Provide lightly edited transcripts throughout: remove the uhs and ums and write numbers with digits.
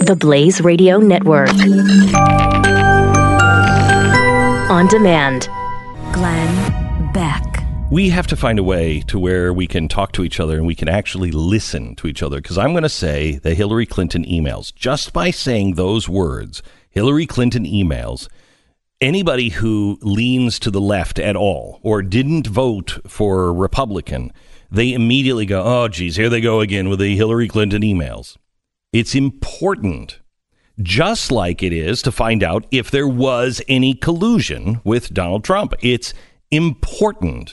The Blaze Radio Network. On demand. Glenn Beck. We have to find a way to where we can talk to each other and we can actually listen to each other. Because I'm going to say the Hillary Clinton emails. Just by saying those words, Hillary Clinton emails, anybody who leans to the left at all or didn't vote for Republican, they immediately go, oh, geez, here they go again with the Hillary Clinton emails. It's important, just like it is to find out if there was any collusion with Donald Trump. It's important.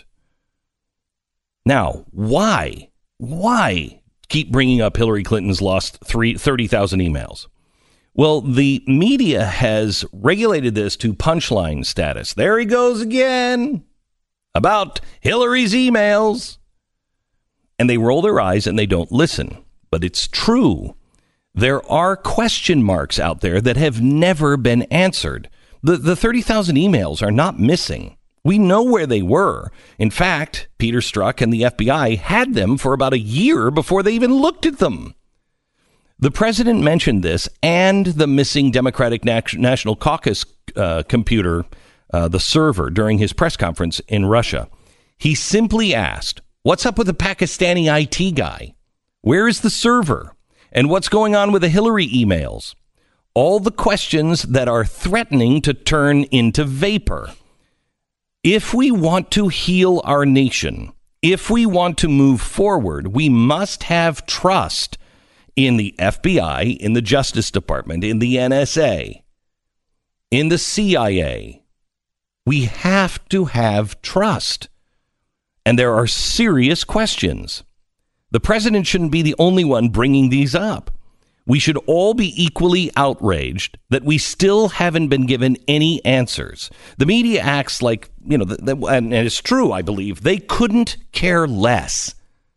Now, why keep bringing up Hillary Clinton's lost 30,000 emails? Well, the media has regulated this to punchline status. There he goes again about Hillary's emails. And they roll their eyes and they don't listen. But it's true. There are question marks out there that have never been answered. The 30,000 emails are not missing. We know where they were. In fact, Peter Strzok and the FBI had them for about a year before they even looked at them. The president mentioned this and the missing Democratic National Caucus computer, the server, during his press conference in Russia. He simply asked, what's up with the Pakistani IT guy? Where is the server? And what's going on with the Hillary emails? All the questions that are threatening to turn into vapor. If we want to heal our nation, if we want to move forward, we must have trust in the FBI, in the Justice Department, in the NSA, in the CIA. We have to have trust. And there are serious questions. The president shouldn't be the only one bringing these up. We should all be equally outraged that we still haven't been given any answers. The media acts like, and it's true, I believe, they couldn't care less.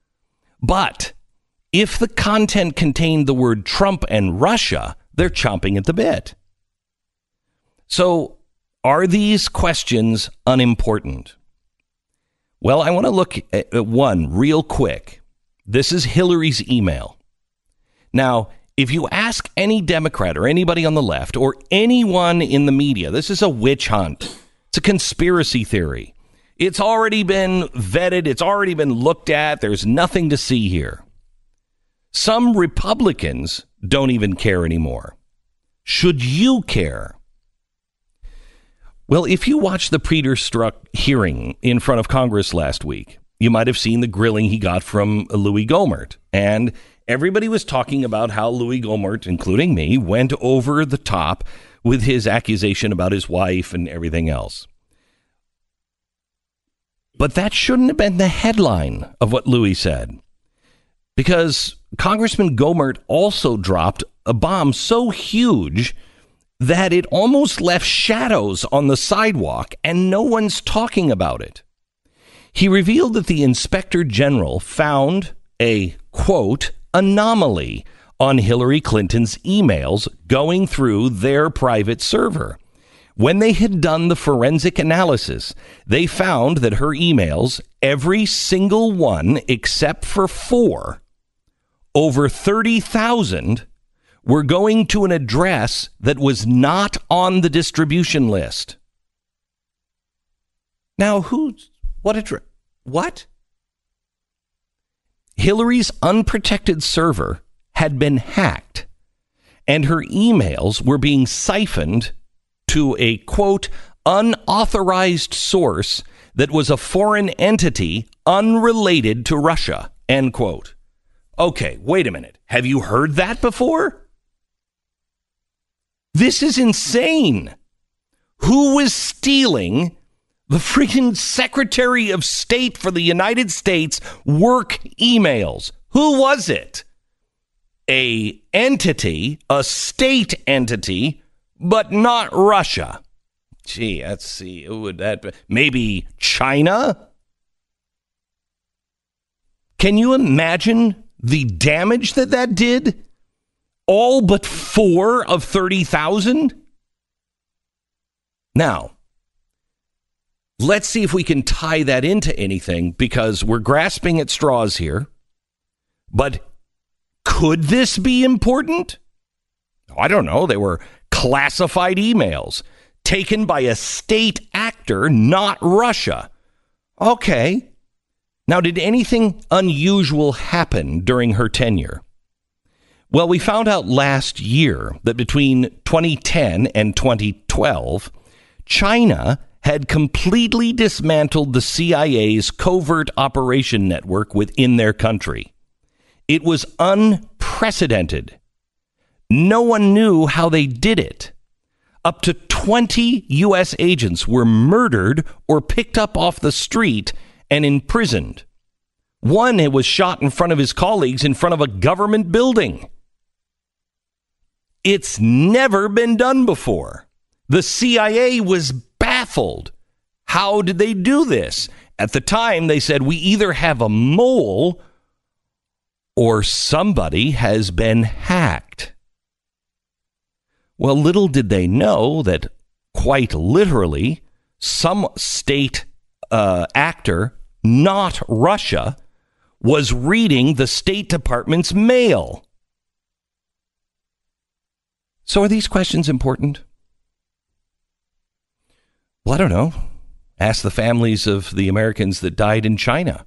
But if the content contained the word Trump and Russia, they're chomping at the bit. So are these questions unimportant? Well, I want to look at one real quick. This is Hillary's email. Now, if you ask any Democrat or anybody on the left or anyone in the media, this is a witch hunt. It's a conspiracy theory. It's already been vetted. It's already been looked at. There's nothing to see here. Some Republicans don't even care anymore. Should you care? Well, if you watched the Peter Strzok hearing in front of Congress last week, you might have seen the grilling he got from Louis Gohmert. And everybody was talking about how Louis Gohmert, including me, went over the top with his accusation about his wife and everything else. But that shouldn't have been the headline of what Louis said. Because Congressman Gohmert also dropped a bomb so huge that it almost left shadows on the sidewalk and no one's talking about it. He revealed that the Inspector General found a, quote, anomaly on Hillary Clinton's emails going through their private server. When they had done the forensic analysis, they found that her emails, every single one except for 4, over 30,000, were going to an address that was not on the distribution list. Now, what address? What? Hillary's unprotected server had been hacked, and her emails were being siphoned to a, quote, unauthorized source that was a foreign entity unrelated to Russia, end quote. Okay, wait a minute. Have you heard that before? This is insane. Who was stealing the freaking Secretary of State for the United States work emails? Who was it? A state entity, but not Russia. Gee, let's see. Who would that be? Maybe China? Can you imagine the damage that did? All but 4 of 30,000? Now, let's see if we can tie that into anything, because we're grasping at straws here. But could this be important? I don't know. They were classified emails taken by a state actor, not Russia. Okay. Now, did anything unusual happen during her tenure? Well, we found out last year that between 2010 and 2012, China had completely dismantled the CIA's covert operation network within their country. It was unprecedented. No one knew how they did it. Up to 20 U.S. agents were murdered or picked up off the street and imprisoned. One was shot in front of his colleagues in front of a government building. It's never been done before. The CIA was baffled. How did they do this? At the time, they said, we either have a mole or somebody has been hacked. Well, little did they know that quite literally some state actor, not Russia, was reading the State Department's mail. So are these questions important? Well, I don't know. Ask the families of the Americans that died in China.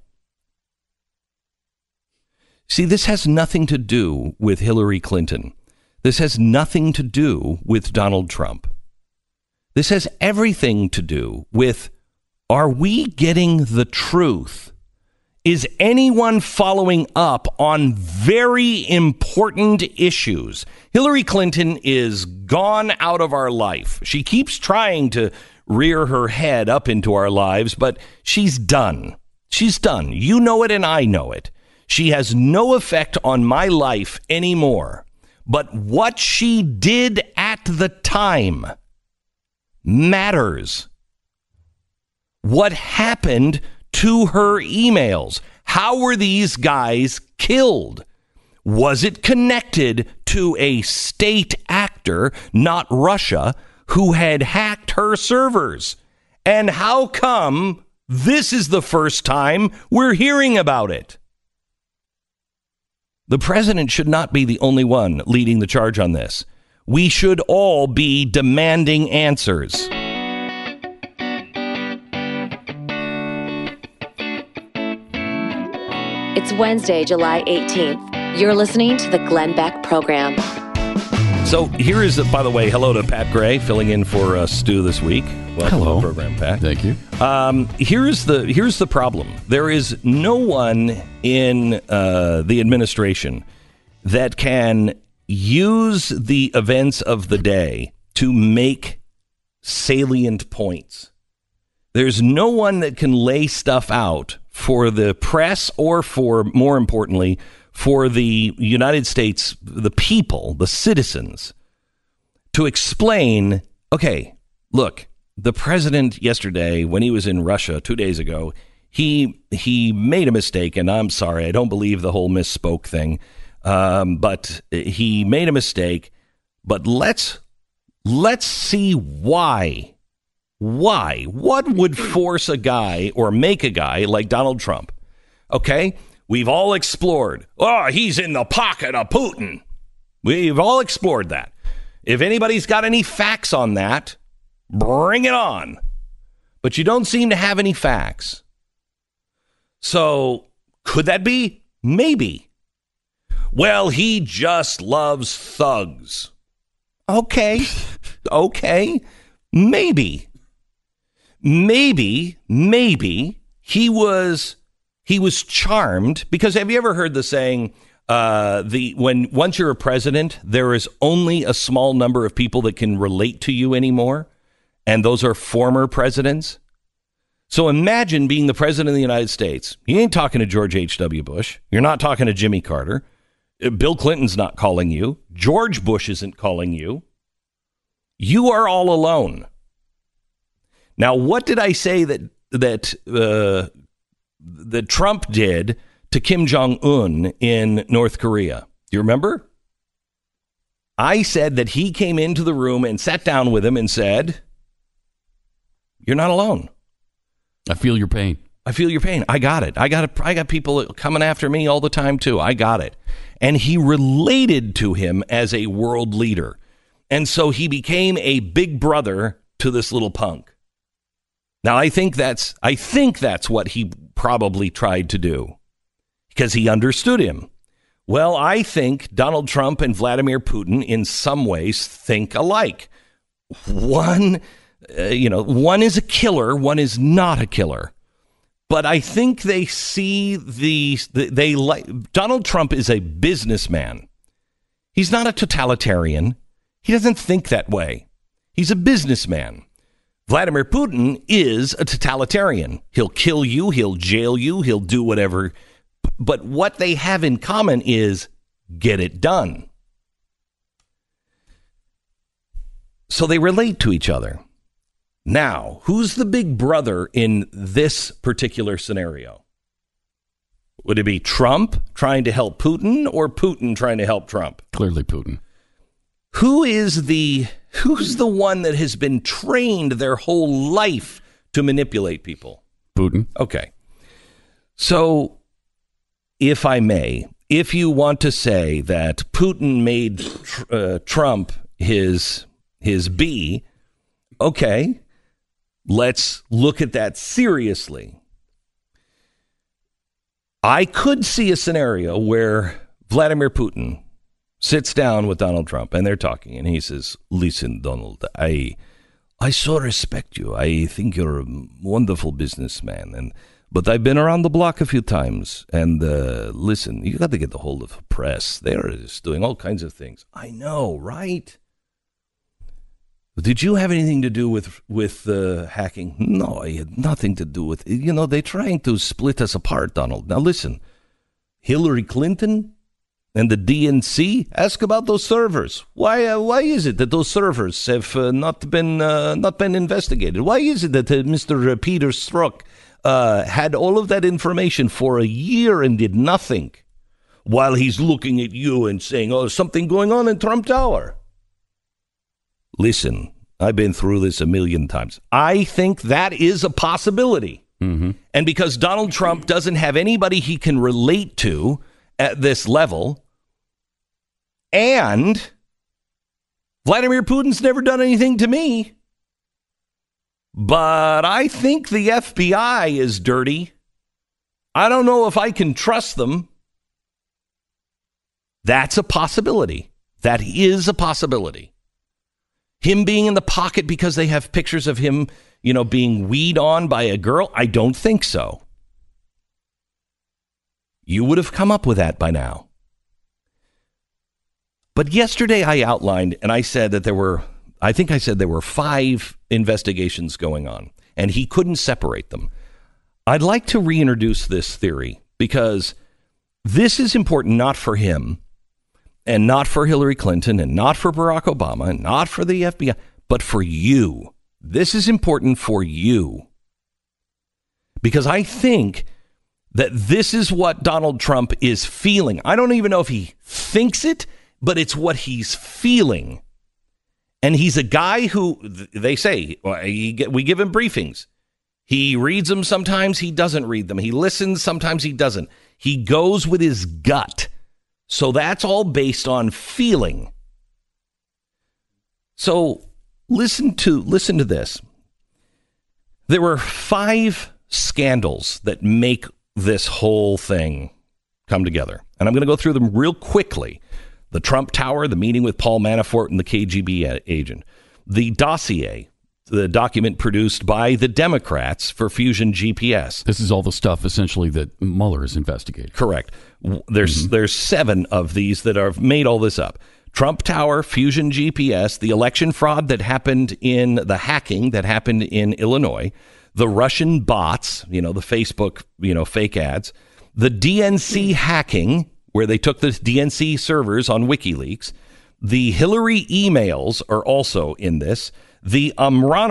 See, this has nothing to do with Hillary Clinton. This has nothing to do with Donald Trump. This has everything to do with, are we getting the truth? Is anyone following up on very important issues? Hillary Clinton is gone out of our life. She keeps trying to rear her head up into our lives, but she's done. She's done. You know it and I know it. She has no effect on my life anymore. But what she did at the time matters. What happened to her emails? How were these guys killed? Was it connected to a state actor, not Russia, who had hacked her servers? And how come this is the first time we're hearing about it? The president should not be the only one leading the charge on this. We should all be demanding answers. It's Wednesday, July 18th. You're listening to the Glenn Beck Program. So here is, by the way, hello to Pat Gray, filling in for Stu this week. Welcome hello. to the program, Pat. Thank you. Here's the problem. There is no one in the administration that can use the events of the day to make salient points. There's no one that can lay stuff out for the press or, for more importantly, for the United States, the people, the citizens, to explain, okay, look, the president yesterday, when he was in Russia 2 days ago, he made a mistake, and I'm sorry, I don't believe the whole misspoke thing, but he made a mistake. But let's see why. Why? What would force a guy or make a guy like Donald Trump? Okay, we've all explored. Oh, he's in the pocket of Putin. We've all explored that. If anybody's got any facts on that, bring it on. But you don't seem to have any facts. So could that be? Maybe. Well, he just loves thugs. Okay. Maybe he was charmed, because have you ever heard the saying, once you're a president, there is only a small number of people that can relate to you anymore, and those are former presidents. So imagine being the president of the United States. You ain't talking to George H.W. Bush. You're not talking to Jimmy Carter. Bill Clinton's not calling you. George Bush isn't calling you. You are all alone. Now, what did I say that Trump did to Kim Jong-un in North Korea? Do you remember? I said that he came into the room and sat down with him and said, "You're not alone. I feel your pain. I feel your pain. I got it. I got people coming after me all the time, too. I got it. And he related to him as a world leader. And so he became a big brother to this little punk. Now, I think that's what he probably tried to do because he understood him. Well, I think Donald Trump and Vladimir Putin in some ways think alike. One is a killer, one is not a killer. But I think they see Donald Trump is a businessman. He's not a totalitarian. He doesn't think that way. He's a businessman. Vladimir Putin is a totalitarian. He'll kill you. He'll jail you. He'll do whatever. But what they have in common is get it done. So they relate to each other. Now, who's the big brother in this particular scenario? Would it be Trump trying to help Putin or Putin trying to help Trump? Clearly Putin. Who's the one that has been trained their whole life to manipulate people? Putin. Okay. So, if I may, if you want to say that Putin made Trump his B, okay, let's look at that seriously. I could see a scenario where Vladimir Putin sits down with Donald Trump and they're talking and he says, listen, Donald, I so respect you. I think you're a wonderful businessman. But I've been around the block a few times. And listen, you got to get a hold of the press. They're just doing all kinds of things. I know, right? Did you have anything to do with hacking? No, I had nothing to do with it. They're trying to split us apart, Donald. Now, listen, Hillary Clinton and the DNC, ask about those servers. Why is it that those servers have not been investigated? Why is it that Mr. Peter Strzok had all of that information for a year and did nothing while he's looking at you and saying, oh, something going on in Trump Tower? Listen, I've been through this a million times. I think that is a possibility. Mm-hmm. And because Donald Trump doesn't have anybody he can relate to at this level, and Vladimir Putin's never done anything to me, but I think the FBI is dirty. I don't know if I can trust them. That's a possibility. That is a possibility. Him being in the pocket because they have pictures of him, being weed on by a girl? I don't think so. You would have come up with that by now. But yesterday I outlined and I said that there were 5 investigations going on and he couldn't separate them. I'd like to reintroduce this theory because this is important not for him, and not for Hillary Clinton, and not for Barack Obama, and not for the FBI, but for you. This is important for you. Because I think that this is what Donald Trump is feeling. I don't even know if he thinks it, but it's what he's feeling. And he's a guy who, they say, we give him briefings. He reads them sometimes, he doesn't read them. He listens, sometimes he doesn't. He goes with his gut. So that's all based on feeling. So listen to this. There were 5 scandals that make this whole thing come together. And I'm going to go through them real quickly. The Trump Tower, the meeting with Paul Manafort and the KGB agent. The dossier, the document produced by the Democrats for Fusion GPS. This is all the stuff, essentially, that Mueller is investigating. Correct. There's 7 of these that have made all this up. Trump Tower, Fusion GPS, the election fraud that happened in the hacking that happened in Illinois, the Russian bots, the Facebook, fake ads, the DNC hacking, where they took the DNC servers on WikiLeaks, the Hillary emails are also in this, the Amran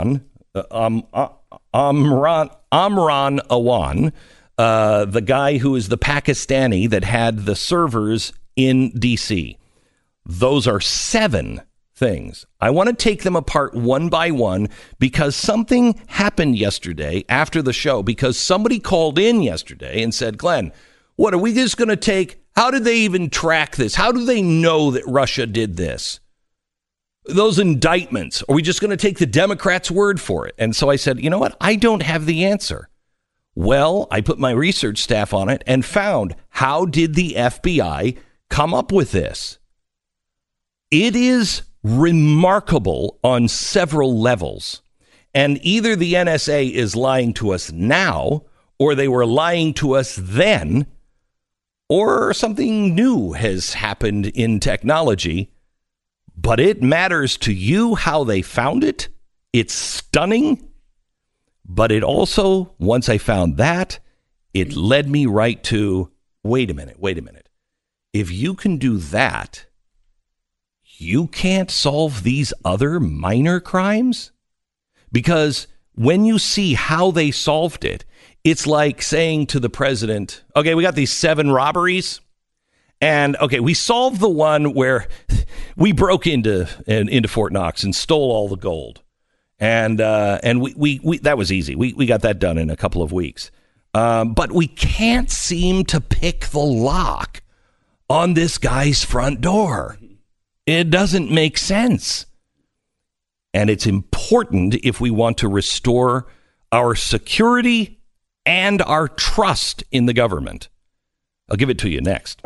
Awan, the guy who is the Pakistani that had the servers in D.C. Those are 7 things. I want to take them apart one by one because something happened yesterday after the show, because somebody called in yesterday and said, Glenn, what are we just going to take? How did they even track this? How do they know that Russia did this? Those indictments, are we just going to take the Democrats' word for it? And so I said, you know what? I don't have the answer. Well, I put my research staff on it and found, how did the FBI come up with this? It is remarkable on several levels. And either the NSA is lying to us now, or they were lying to us then, or something new has happened in technology. But it matters to you how they found it. It's stunning. But it also, once I found that, it led me right to, wait a minute. If you can do that, you can't solve these other minor crimes? Because when you see how they solved it, it's like saying to the president, okay, we got these 7 robberies. And, okay, we solved the one where we broke into Fort Knox and stole all the gold. And we that was easy. We got that done in a couple of weeks. But we can't seem to pick the lock on this guy's front door. It doesn't make sense. And it's important if we want to restore our security and our trust in the government. I'll give it to you next.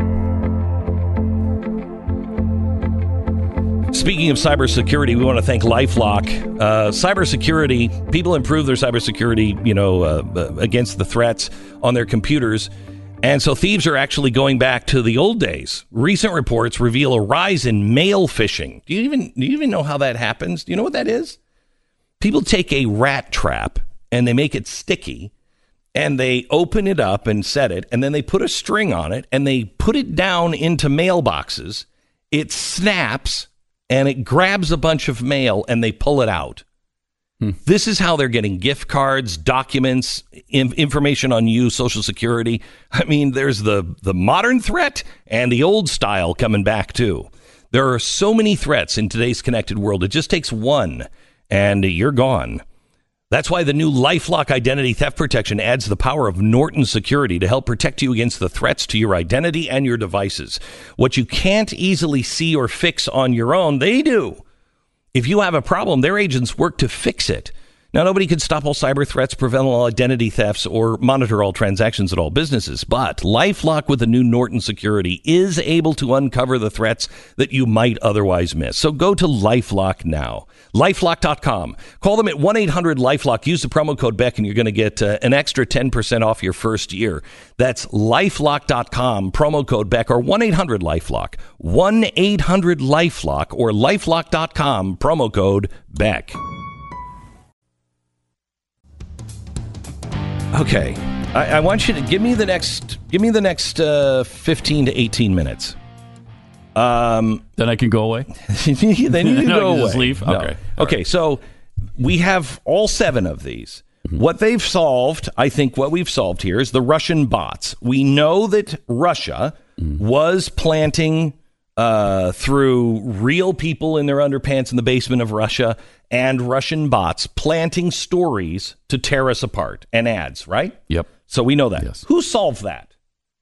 Speaking of cybersecurity, we want to thank LifeLock. Cybersecurity, people improve their cybersecurity, against the threats on their computers. And so thieves are actually going back to the old days. Recent reports reveal a rise in mail phishing. Do you even know how that happens? Do you know what that is? People take a rat trap and they make it sticky and they open it up and set it, and then they put a string on it and they put it down into mailboxes. It snaps and it grabs a bunch of mail and they pull it out. This is how they're getting gift cards, documents, information on you, Social Security. I mean, there's the modern threat and the old style coming back, too. There are so many threats in today's connected world. It just takes one and you're gone. That's why the new LifeLock Identity Theft Protection adds the power of Norton Security to help protect you against the threats to your identity and your devices. What you can't easily see or fix on your own, they do. If you have a problem, their agents work to fix it. Now, nobody can stop all cyber threats, prevent all identity thefts, or monitor all transactions at all businesses. But LifeLock with the new Norton Security is able to uncover the threats that you might otherwise miss. So go to LifeLock now. LifeLock.com. Call them at 1-800-LifeLock. Use the promo code Beck and you're going to get an extra 10% off your first year. That's LifeLock.com, promo code Beck, or 1-800-LifeLock. 1-800-LifeLock or LifeLock.com, promo code Beck. Okay, I want you to give me the next 15 to 18 minutes. Then I can go away? Then you can go away. Just leave? No. Okay. Okay, right. So we have all 7 of these. What they've solved, I think what we've solved here is the Russian bots. We know that Russia was planting through real people in their underpants in the basement of Russia and Russian bots planting stories to tear us apart and ads, right? Yep. So we know that. Yes. Who solved that?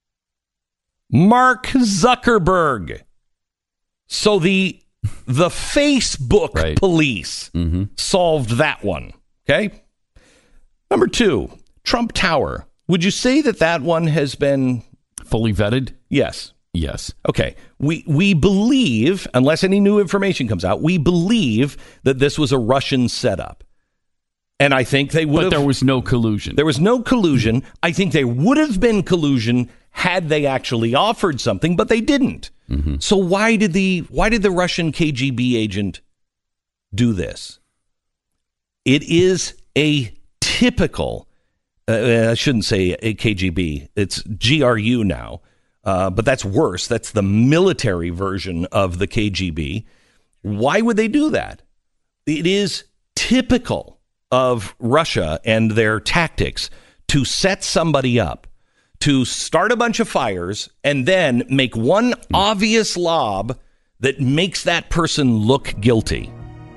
Mark Zuckerberg. So the Facebook police solved that one. Okay. Number 2, Trump Tower. Would you say that one has been fully vetted? Yes. Yes. Okay. We believe, unless any new information comes out, we believe that this was a Russian setup. And I think they would have... But there was no collusion. There was no collusion. I think there would have been collusion had they actually offered something, but they didn't. So why did the Russian KGB agent do this? It is a typical, I shouldn't say a KGB, it's GRU now. But that's worse. That's the military version of the KGB. Why would they do that? It is typical of Russia and their tactics to set somebody up, to start a bunch of fires, and then make one obvious lob that makes that person look guilty.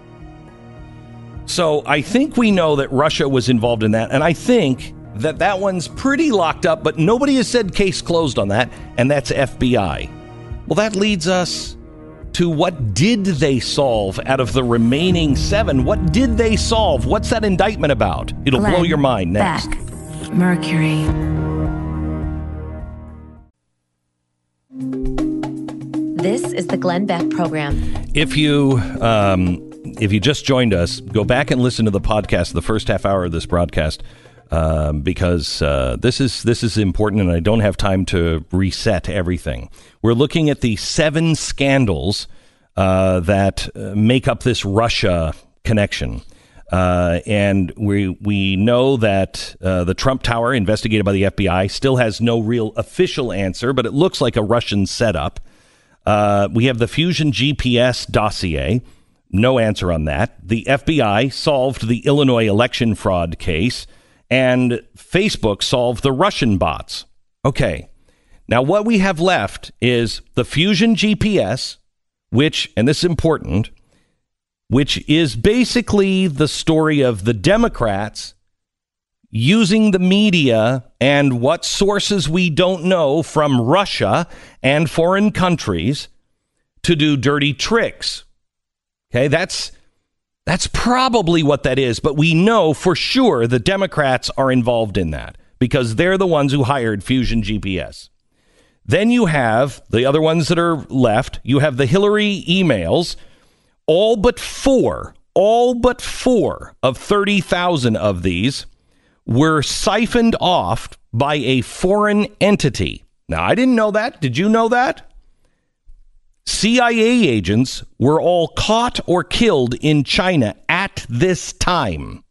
So I think we know that Russia was involved in that, and I think that one's pretty locked up, but nobody has said case closed on that, and that's FBI. Well, that leads us to what did they solve out of the remaining 7? What did they solve? What's that indictment about? It'll blow your mind next. Beck, Mercury. This is the Glenn Beck Program. If you just joined us, go back and listen to the podcast, the first half hour of this broadcast, because this is important, and I don't have time to reset everything. We're looking at the 7 scandals that make up this Russia connection. And we know that the Trump Tower, investigated by the FBI, still has no real official answer, but it looks like a Russian setup. We have the Fusion GPS dossier. No answer on that. The FBI solved the Illinois election fraud case, and Facebook solved the Russian bots. Okay. Now, what we have left is the Fusion GPS, which, and this is important, which is basically the story of the Democrats using the media and what sources we don't know from Russia and foreign countries to do dirty tricks. Okay, that's probably what that is, but we know for sure the Democrats are involved in that because they're the ones who hired Fusion GPS. Then you have the other ones that are left. You have the Hillary emails, all but four of 30,000 of these were siphoned off by a foreign entity. Now, I didn't know that. Did you know that? CIA agents were all caught or killed in China at this time.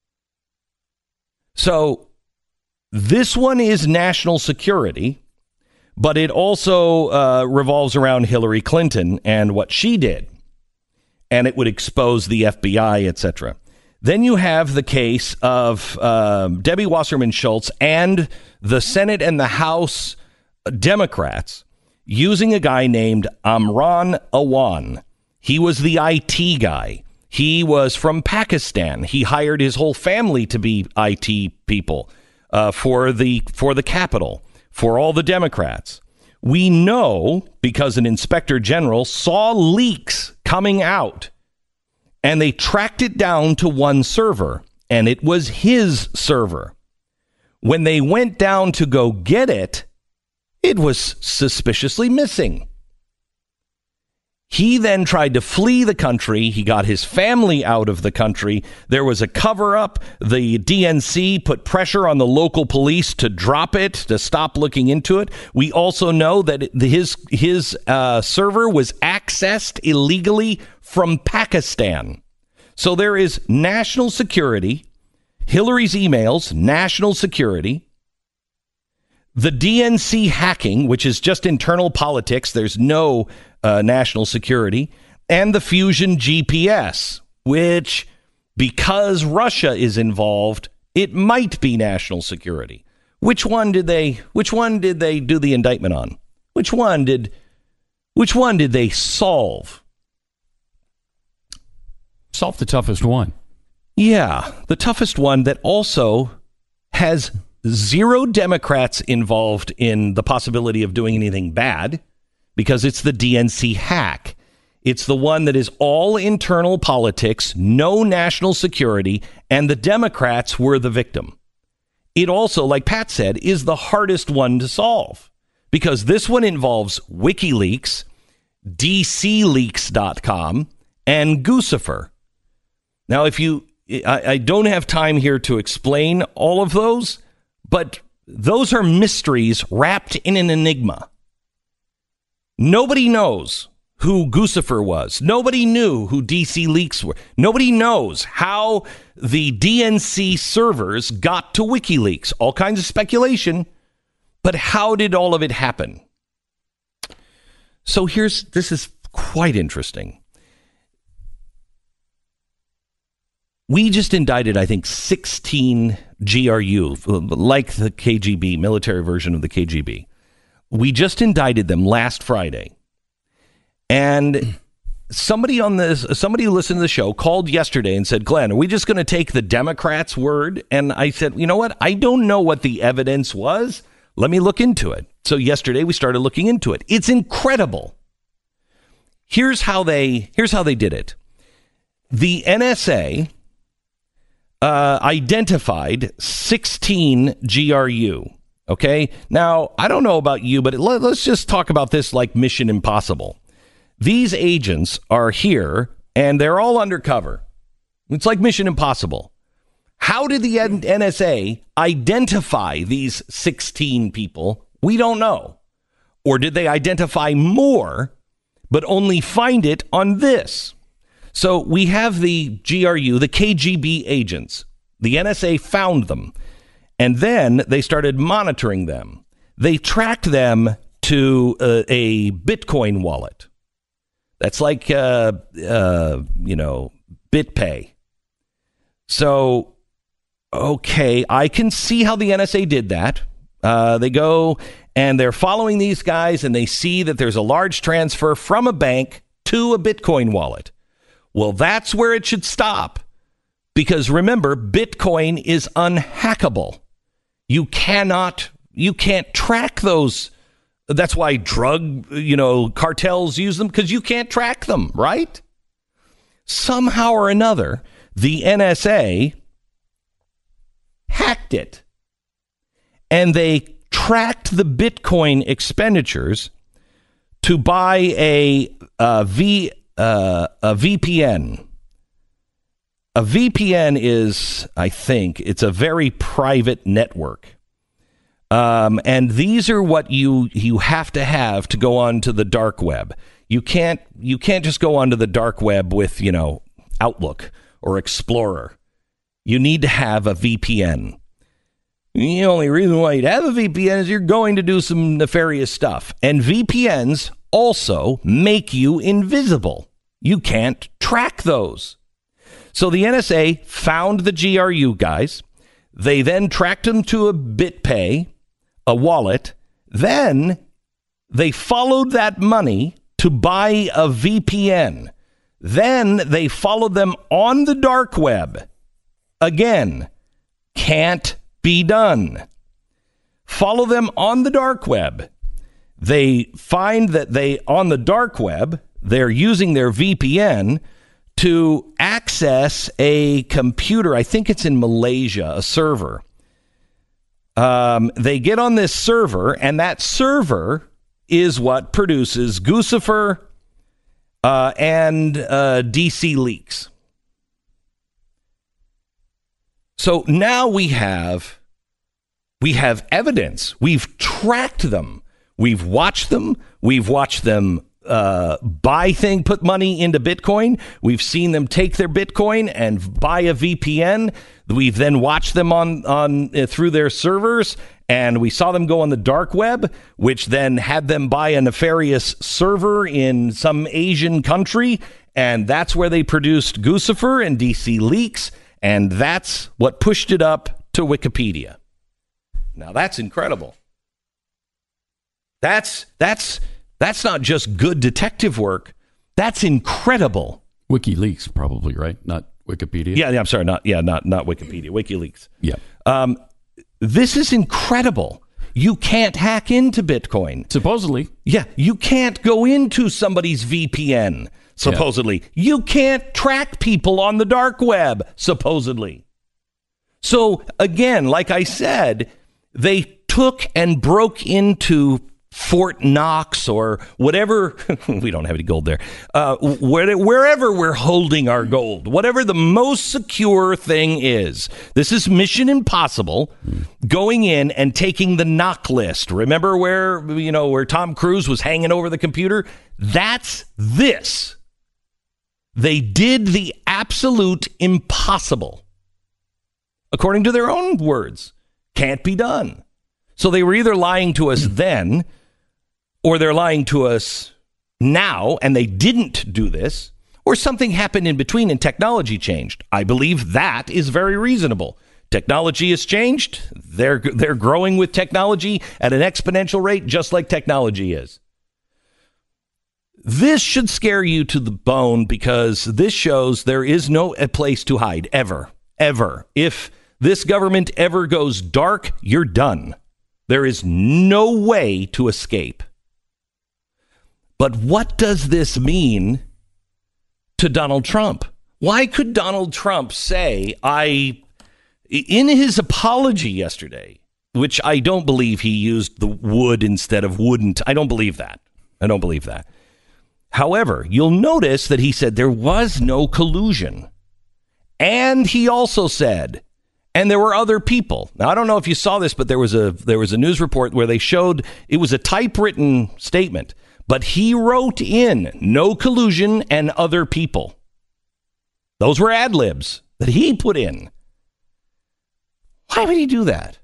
So this one is national security, but it also revolves around Hillary Clinton and what she did. And it would expose the FBI, etc. Then you have the case of Debbie Wasserman Schultz and the Senate and the House Democrats using a guy named Imran Awan. He was the IT guy. He was from Pakistan. He hired his whole family to be IT people for the Capitol, for all the Democrats. We know because an inspector general saw leaks coming out, and they tracked it down to one server, and it was his server. When they went down to go get it, it was suspiciously missing. He then tried to flee the country. He got his family out of the country. There was a cover-up. The DNC put pressure on the local police to drop it, to stop looking into it. We also know that his server was accessed illegally from Pakistan. So there is national security, Hillary's emails, national security, the DNC hacking, which is just internal politics. There's no national security, and the Fusion GPS, which, because Russia is involved, it might be national security. Which one did they do the indictment on? Which one did they solve? Solve the toughest one. Yeah, the toughest one that also has 0 Democrats involved in the possibility of doing anything bad, because it's the DNC hack. It's the one that is all internal politics, no national security, and the Democrats were the victim. It also, like Pat said, is the hardest one to solve, because this one involves WikiLeaks, DCleaks.com, and Guccifer. Now, I don't have time here to explain all of those, but those are mysteries wrapped in an enigma. Nobody knows who Guccifer was. Nobody knew who DC Leaks were. Nobody knows how the DNC servers got to WikiLeaks. All kinds of speculation, but how did all of it happen? So this is quite interesting. We just indicted, I think, 16 GRU, like the KGB, military version of the KGB. We just indicted them last Friday. And somebody who listened to the show called yesterday and said, Glenn, are we just going to take the Democrats' word? And I said, you know what? I don't know what the evidence was. Let me look into it. So yesterday we started looking into it. It's incredible. Here's how they did it. The NSA identified 16 GRU. Okay. Now, I don't know about you, but let's just talk about this like Mission Impossible. These agents are here and they're all undercover. It's like Mission Impossible. How did the NSA identify these 16 people? We don't know. Or did they identify more, but only find it on this? So we have the GRU, the KGB agents. The NSA found them, and then they started monitoring them. They tracked them to a Bitcoin wallet. That's like, BitPay. So, okay, I can see how the NSA did that. They go and they're following these guys and they see that there's a large transfer from a bank to a Bitcoin wallet. Well, that's where it should stop. Because remember, Bitcoin is unhackable. You can't track those. That's why drug, cartels use them, because you can't track them, right? Somehow or another, the NSA hacked it. And they tracked the Bitcoin expenditures to buy a VPN. A VPN is, I think, it's a very private network. And these are what you have to go onto the dark web. You can't just go onto the dark web with, Outlook or Explorer. You need to have a VPN. The only reason why you'd have a VPN is you're going to do some nefarious stuff. And VPNs also make you invisible. You can't track those. So the NSA found the GRU guys. They then tracked them to a BitPay, a wallet. Then they followed that money to buy a VPN. Then they followed them on the dark web. Again, can't be done. Follow them on the dark web. They find that on the dark web, they're using their VPN to access a computer. I think it's in Malaysia, a server. They get on this server, and that server is what produces Guccifer and DC Leaks. So now we have evidence. We've tracked them. We've watched them. We've watched them put money into Bitcoin. We've seen them take their Bitcoin and buy a VPN. We've then watched them on through their servers, and we saw them go on the dark web, which then had them buy a nefarious server in some Asian country, and that's where they produced Guccifer and DC Leaks, and that's what pushed it up to Wikipedia. Now that's incredible. That's not just good detective work. That's incredible. WikiLeaks, probably, right? Not Wikipedia. Yeah. I'm sorry. Not Wikipedia. WikiLeaks. Yeah. This is incredible. You can't hack into Bitcoin. Supposedly. Yeah. You can't go into somebody's VPN. Supposedly. Yeah. You can't track people on the dark web. Supposedly. So again, like I said, they took and broke into Fort Knox or whatever. We don't have any gold there. Wherever we're holding our gold, whatever the most secure thing is. This is Mission Impossible, going in and taking the knock list. Remember where Tom Cruise was hanging over the computer? That's this. They did the absolute impossible. According to their own words, can't be done. So they were either lying to us then, or they're lying to us now, and they didn't do this, or something happened in between and technology changed. I believe that is very reasonable. Technology has changed. They're growing with technology at an exponential rate, just like technology is. This should scare you to the bone because this shows there is no place to hide, ever. If this government ever goes dark, you're done. There is no way to escape. But what does this mean to Donald Trump? Why could Donald Trump say, in his apology yesterday, which I don't believe he used the would instead of wouldn't. I don't believe that. However, you'll notice that he said there was no collusion. And he also said, and there were other people. Now, I don't know if you saw this, but there was a news report where they showed it was a typewritten statement, but he wrote in no collusion and other people. Those were ad libs that he put in. Why would he do that?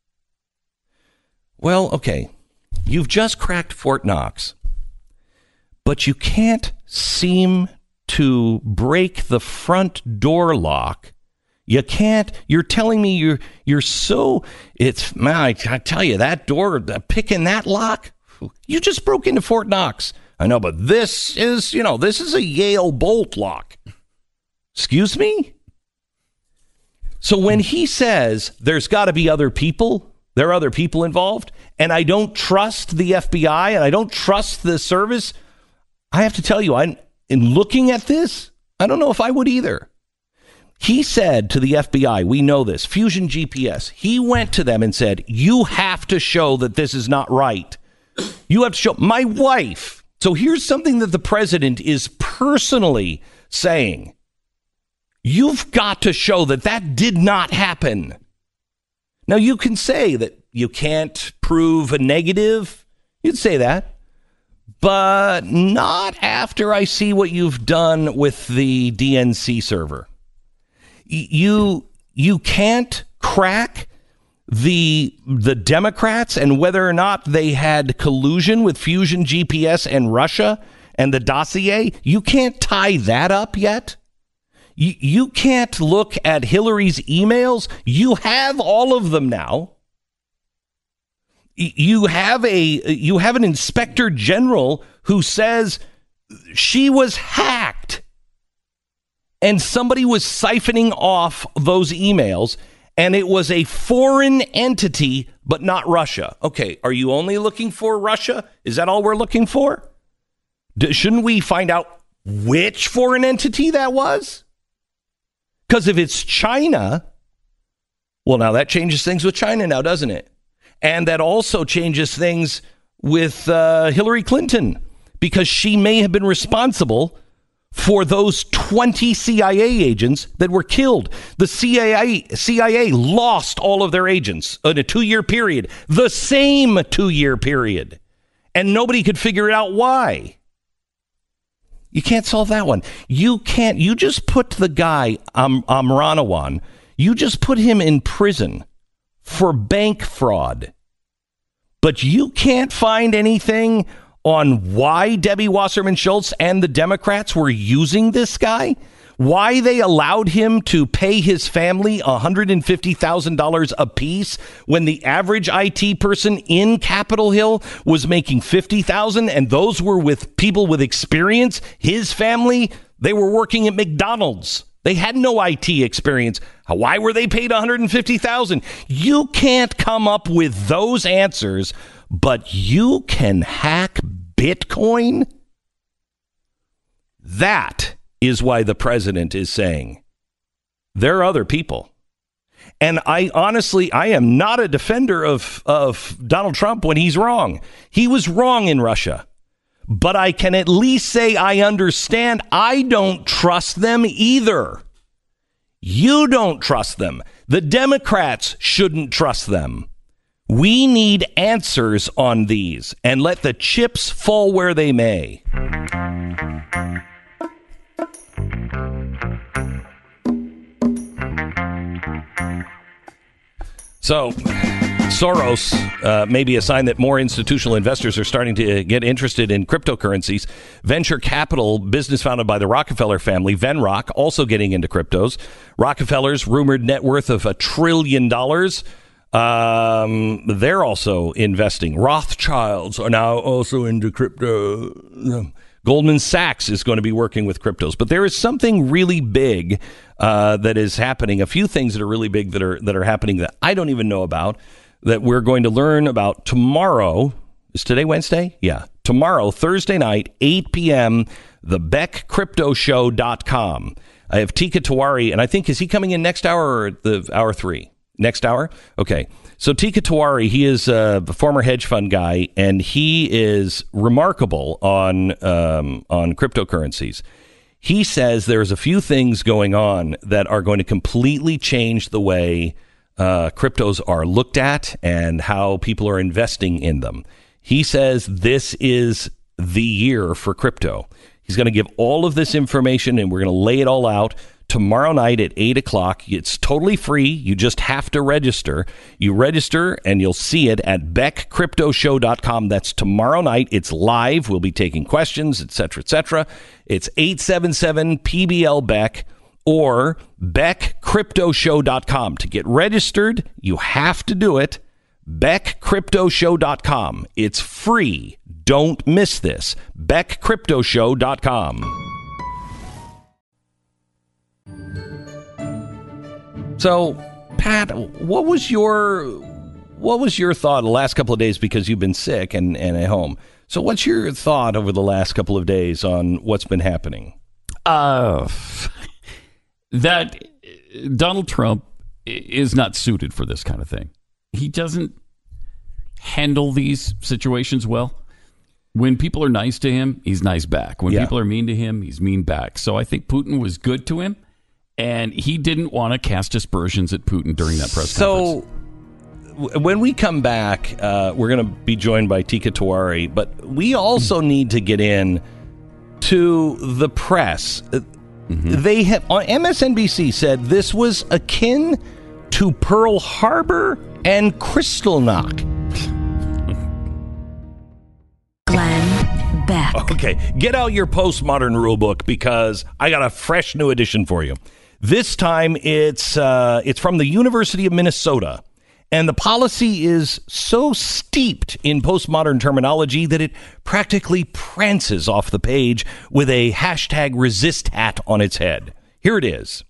Well, okay, you've just cracked Fort Knox, but you can't seem to break the front door lock. You can't. You're telling me you're so. It's man. I tell you that door, picking that lock. You just broke into Fort Knox. I know, but this is a Yale bolt lock. Excuse me. So when he says there's got to be other people, there are other people involved, and I don't trust the FBI and I don't trust the service, I have to tell you, in looking at this, I don't know if I would either. He said to the FBI, we know this, Fusion GPS, he went to them and said, you have to show that this is not right. You have to show my wife. So here's something that the president is personally saying. You've got to show that that did not happen. Now, you can say that you can't prove a negative. You'd say that. But not after I see what you've done with the DNC server. You can't crack the Democrats and whether or not they had collusion with Fusion GPS and Russia and the dossier. You can't tie that up yet. You can't look at Hillary's emails. You have all of them now. You have an inspector general who says she was hacked and somebody was siphoning off those emails and it was a foreign entity, but not Russia. Okay, are you only looking for Russia? Is that all we're looking for? Shouldn't we find out which foreign entity that was? Because if it's China, well, now that changes things with China now, doesn't it? And that also changes things with Hillary Clinton, because she may have been responsible for those 20 CIA agents that were killed. The CIA lost all of their agents in a 2-year period, the same 2-year period. And nobody could figure out why. You can't solve that one. You just put the guy, Amranawan, you just put him in prison for bank fraud. But you can't find anything on why Debbie Wasserman Schultz and the Democrats were using this guy, why they allowed him to pay his family $150,000 apiece when the average IT person in Capitol Hill was making $50,000, and those were with people with experience. His family, they were working at McDonald's. They had no IT experience. Why were they paid $150,000? You can't come up with those answers, but you can hack Bitcoin? That is why the president is saying there are other people. And I am not a defender of Donald Trump when he's wrong. He was wrong in Russia. But I can at least say I understand. I don't trust them either. You don't trust them. The Democrats shouldn't trust them. We need answers on these, and let the chips fall where they may. So, Soros may be a sign that more institutional investors are starting to get interested in cryptocurrencies. Venture capital business founded by the Rockefeller family, Venrock, also getting into cryptos. Rockefeller's rumored net worth of $1 trillion. They're also investing. Rothschilds are now also into crypto. Goldman Sachs is going to be working with cryptos. But there is something really big that is happening. A few things that are really big that are happening that I don't even know about, that we're going to learn about tomorrow. Is today Wednesday? Yeah. Tomorrow, Thursday night, 8 p.m., thebeckcryptoshow.com. I have Tika Tiwari, and I think, is he coming in next hour or the hour 3? Next hour? Okay. So Tika Tiwari, he is a former hedge fund guy, and he is remarkable on cryptocurrencies. He says there's a few things going on that are going to completely change the way cryptos are looked at and how people are investing in them. He says this is the year for crypto. He's going to give all of this information, and we're going to lay it all out tomorrow night at 8 o'clock. It's totally free. You just have to register. You register, and you'll see it at beckcryptoshow.com. That's tomorrow night. It's live. We'll be taking questions, etc., etc. It's 877-PBL-BECK or beckcryptoshow.com. To get registered, you have to do it. beckcryptoshow.com. It's free. Don't miss this. beckcryptoshow.com. So, Pat, what was your thought the last couple of days, because you've been sick and at home? So what's your thought over the last couple of days on what's been happening? That Donald Trump is not suited for this kind of thing. He doesn't handle these situations well. When people are nice to him, he's nice back. When people are mean to him, he's mean back. So I think Putin was good to him, and he didn't want to cast aspersions at Putin during that press conference. So when we come back, we're going to be joined by Tika Tiwari, but we also need to get in to the press. They have, on MSNBC, said this was akin to Pearl Harbor and Kristallnacht. Glenn Beck. Okay, get out your postmodern rule book, because I got a fresh new edition for you. This time it's from the University of Minnesota, and the policy is so steeped in postmodern terminology that it practically prances off the page with a hashtag resist hat on its head. Here it is.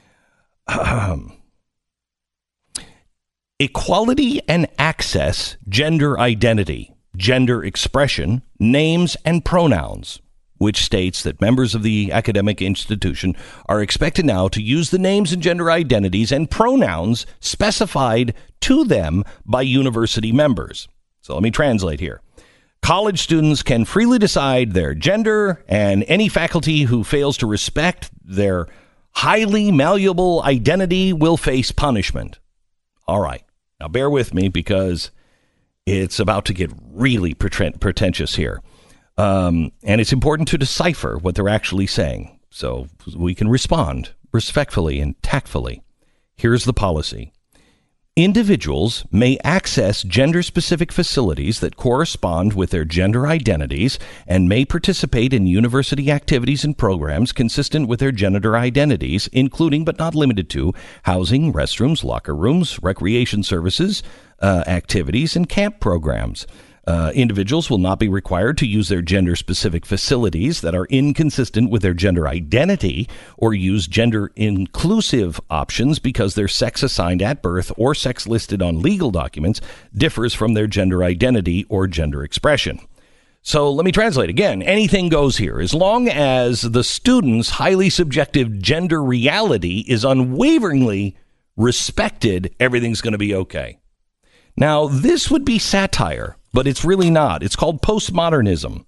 Equality and access, gender identity, gender expression, names and pronouns, which states that members of the academic institution are expected now to use the names and gender identities and pronouns specified to them by university members. So let me translate here. College students can freely decide their gender, and any faculty who fails to respect their highly malleable identity will face punishment. All right. Now bear with me, because it's about to get really pretentious here. And it's important to decipher what they're actually saying so we can respond respectfully and tactfully. Here's the policy. Individuals may access gender-specific facilities that correspond with their gender identities and may participate in university activities and programs consistent with their gender identities, including but not limited to housing, restrooms, locker rooms, recreation services, activities, and camp programs. Individuals will not be required to use their gender-specific facilities that are inconsistent with their gender identity or use gender-inclusive options because their sex assigned at birth or sex listed on legal documents differs from their gender identity or gender expression. So let me translate again. Anything goes here. As long as the student's highly subjective gender reality is unwaveringly respected, everything's going to be okay. Now, this would be satire, but it's really not. It's called postmodernism.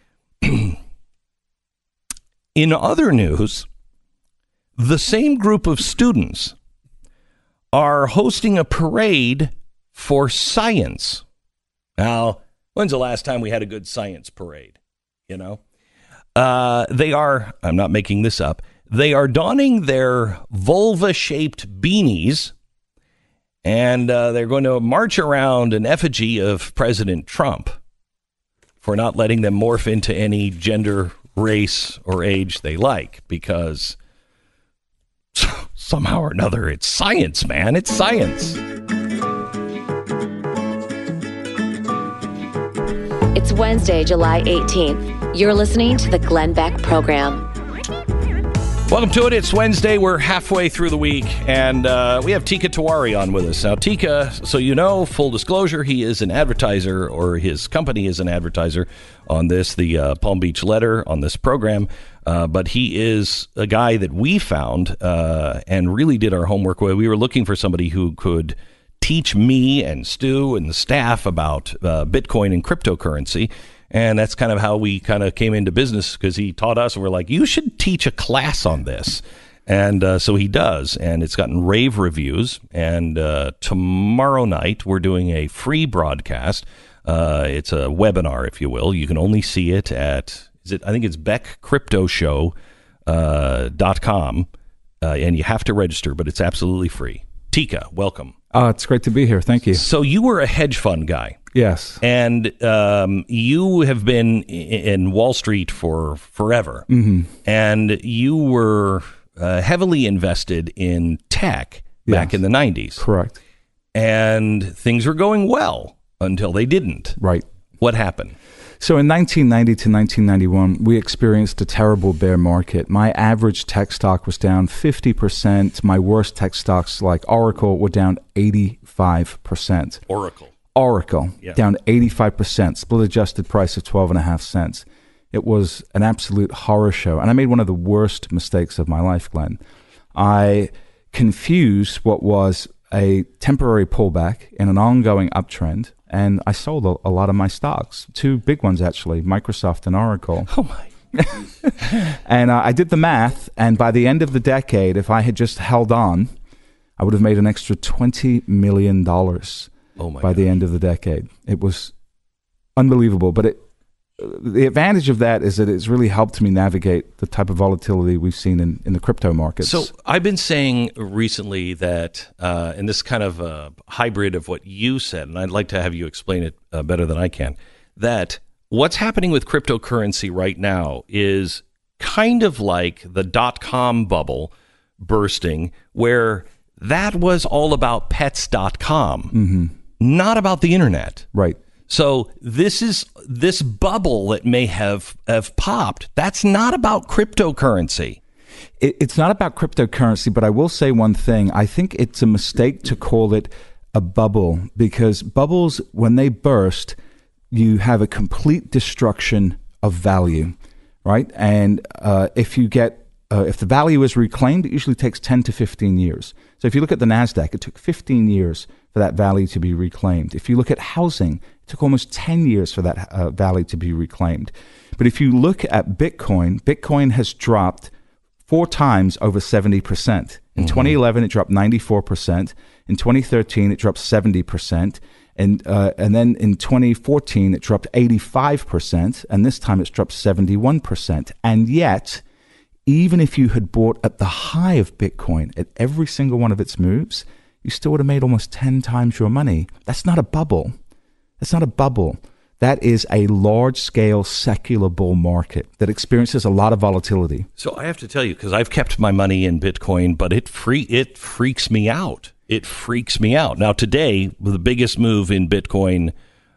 In other news, the same group of students are hosting a parade for science. Now, when's the last time we had a good science parade? You know, they are, I'm not making this up, they are donning their vulva-shaped beanies, and they're going to march around an effigy of President Trump for not letting them morph into any gender, race, or age they like, because somehow or another, it's science, man. It's science. It's Wednesday, July 18th. You're listening to the Glenn Beck Program. Welcome to it. It's Wednesday. We're halfway through the week, and we have Tika Tiwari on with us. Now, Tika, so you know, full disclosure, he is an advertiser, or his company is an advertiser on this, the Palm Beach Letter, on this program. But he is a guy that we found and really did our homework with. We were looking for somebody who could teach me and Stu and the staff about Bitcoin and cryptocurrency. And that's kind of how we kind of came into business, because he taught us, and we're like, you should teach a class on this. And so he does, and it's gotten rave reviews. And tomorrow night, we're doing a free broadcast. It's a webinar, if you will. You can only see it at, I think it's beckcryptoshow.com, and you have to register, but it's absolutely free. Tika, welcome. It's great to be here. Thank you. So you were a hedge fund guy. Yes. And you have been in Wall Street for forever. Mm-hmm. And you were heavily invested in tech back in the 90s. Correct. And things were going well until they didn't. Right. What happened? So in 1990 to 1991, we experienced a terrible bear market. My average tech stock was down 50%. My worst tech stocks like Oracle were down 85%. Oracle, yeah. Down 85%, split adjusted price of 12.5 cents. It was an absolute horror show. And I made one of the worst mistakes of my life, Glenn. I confused what was a temporary pullback in an ongoing uptrend, and I sold a lot of my stocks. Two big ones, actually, Microsoft and Oracle. Oh, my. And I did the math, and by the end of the decade, if I had just held on, I would have made an extra $20 million. By the end of the decade. It was unbelievable. But the advantage of that is that it's really helped me navigate the type of volatility we've seen in the crypto markets. So I've been saying recently that, and this is kind of a hybrid of what you said, and I'd like to have you explain it better than I can, that what's happening with cryptocurrency right now is kind of like the dot-com bubble bursting, where that was all about pets.com. Mm-hmm. Not about the internet. Right. So this bubble that may have popped, that's not about cryptocurrency. It's not about cryptocurrency, but I will say one thing. I think it's a mistake to call it a bubble, because bubbles, when they burst, you have a complete destruction of value, right? And if the value is reclaimed, it usually takes 10 to 15 years. So if you look at the NASDAQ, it took 15 years for that value to be reclaimed. If you look at housing, it took almost 10 years for that value to be reclaimed. But if you look at Bitcoin has dropped 4 times over 70%. In 2011, it dropped 94%. In 2013, it dropped 70%. And then in 2014, it dropped 85%. And this time it's dropped 71%. And yet, even if you had bought at the high of Bitcoin at every single one of its moves, you still would have made almost 10 times your money. That's not a bubble. That's not a bubble. That is a large-scale secular bull market that experiences a lot of volatility. So I have to tell you, because I've kept my money in Bitcoin, but it freaks me out. It freaks me out. Now, today, the biggest move in Bitcoin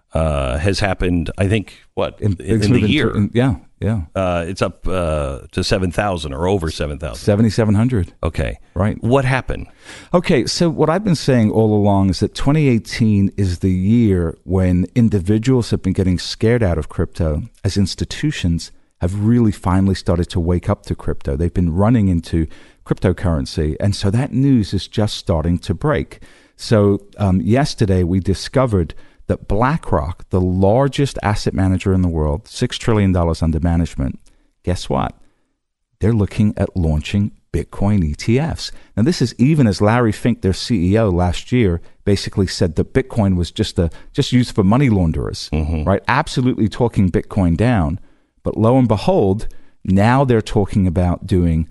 has happened, I think, in the year? Yeah. It's up to 7,000 or over 7,000. 7,700. Okay. Right. What happened? Okay, so what I've been saying all along is that 2018 is the year when individuals have been getting scared out of crypto as institutions have really finally started to wake up to crypto. They've been running into cryptocurrency, and so that news is just starting to break. So yesterday we discovered that BlackRock, the largest asset manager in the world, $6 trillion under management, guess what? They're looking at launching Bitcoin ETFs. Now, this is even as Larry Fink, their CEO last year, basically said that Bitcoin was just used for money launderers, right? Absolutely talking Bitcoin down. But lo and behold, now they're talking about doing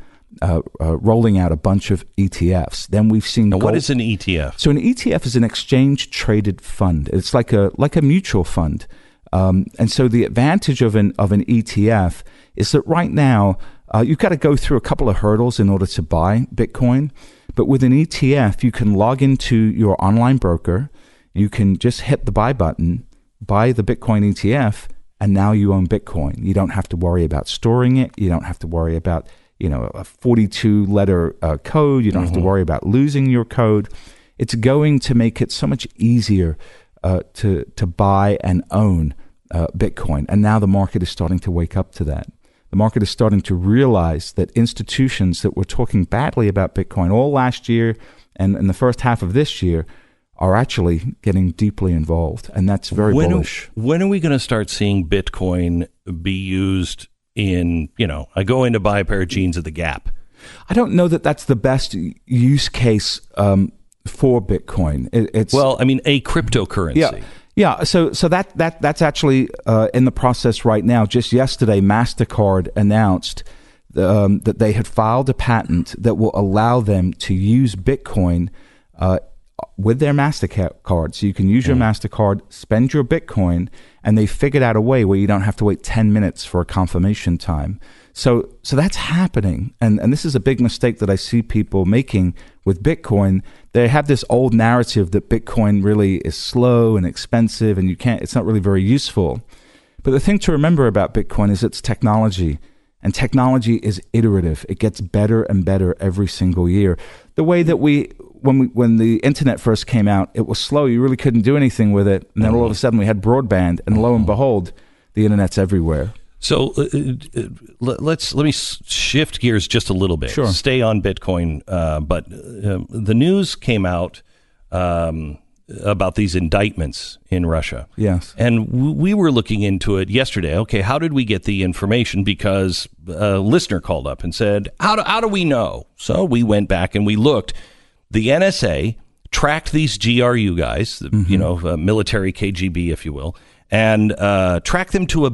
rolling out a bunch of ETFs. Then we've seen. Now, what is an ETF? So an ETF is an exchange traded fund. It's like a mutual fund. And so the advantage of an ETF is that right now you've got to go through a couple of hurdles in order to buy Bitcoin. But with an ETF, you can log into your online broker. You can just hit the buy button, buy the Bitcoin ETF, and now you own Bitcoin. You don't have to worry about storing it. You don't have to worry about, a 42-letter code. You don't have to worry about losing your code. It's going to make it so much easier to buy and own Bitcoin. And now the market is starting to wake up to that. The market is starting to realize that institutions that were talking badly about Bitcoin all last year and in the first half of this year are actually getting deeply involved. And that's very bullish. When are we going to start seeing Bitcoin be used in, I go in to buy a pair of jeans at the Gap? I don't know that that's the best use case for Bitcoin. It's a cryptocurrency. Yeah. So that's actually in the process right now. Just yesterday, MasterCard announced that they had filed a patent that will allow them to use Bitcoin with their MasterCard. So you can use your MasterCard, spend your Bitcoin, and they figured out a way where you don't have to wait 10 minutes for a confirmation time. So that's happening. And this is a big mistake that I see people making with Bitcoin. They have this old narrative that Bitcoin really is slow and expensive and it's not really very useful. But the thing to remember about Bitcoin is it's technology. And technology is iterative. It gets better and better every single year. The way that when the internet first came out, it was slow. You really couldn't do anything with it. And then all of a sudden we had broadband, and lo and behold, the internet's everywhere. So let me shift gears just a little bit. Sure. Stay on Bitcoin, but the news came out about these indictments in Russia. Yes. And we were looking into it yesterday. Okay, how did we get the information? Because a listener called up and said, how do we know? So we went back and we looked. The NSA tracked these GRU guys, military KGB, if you will, and track them to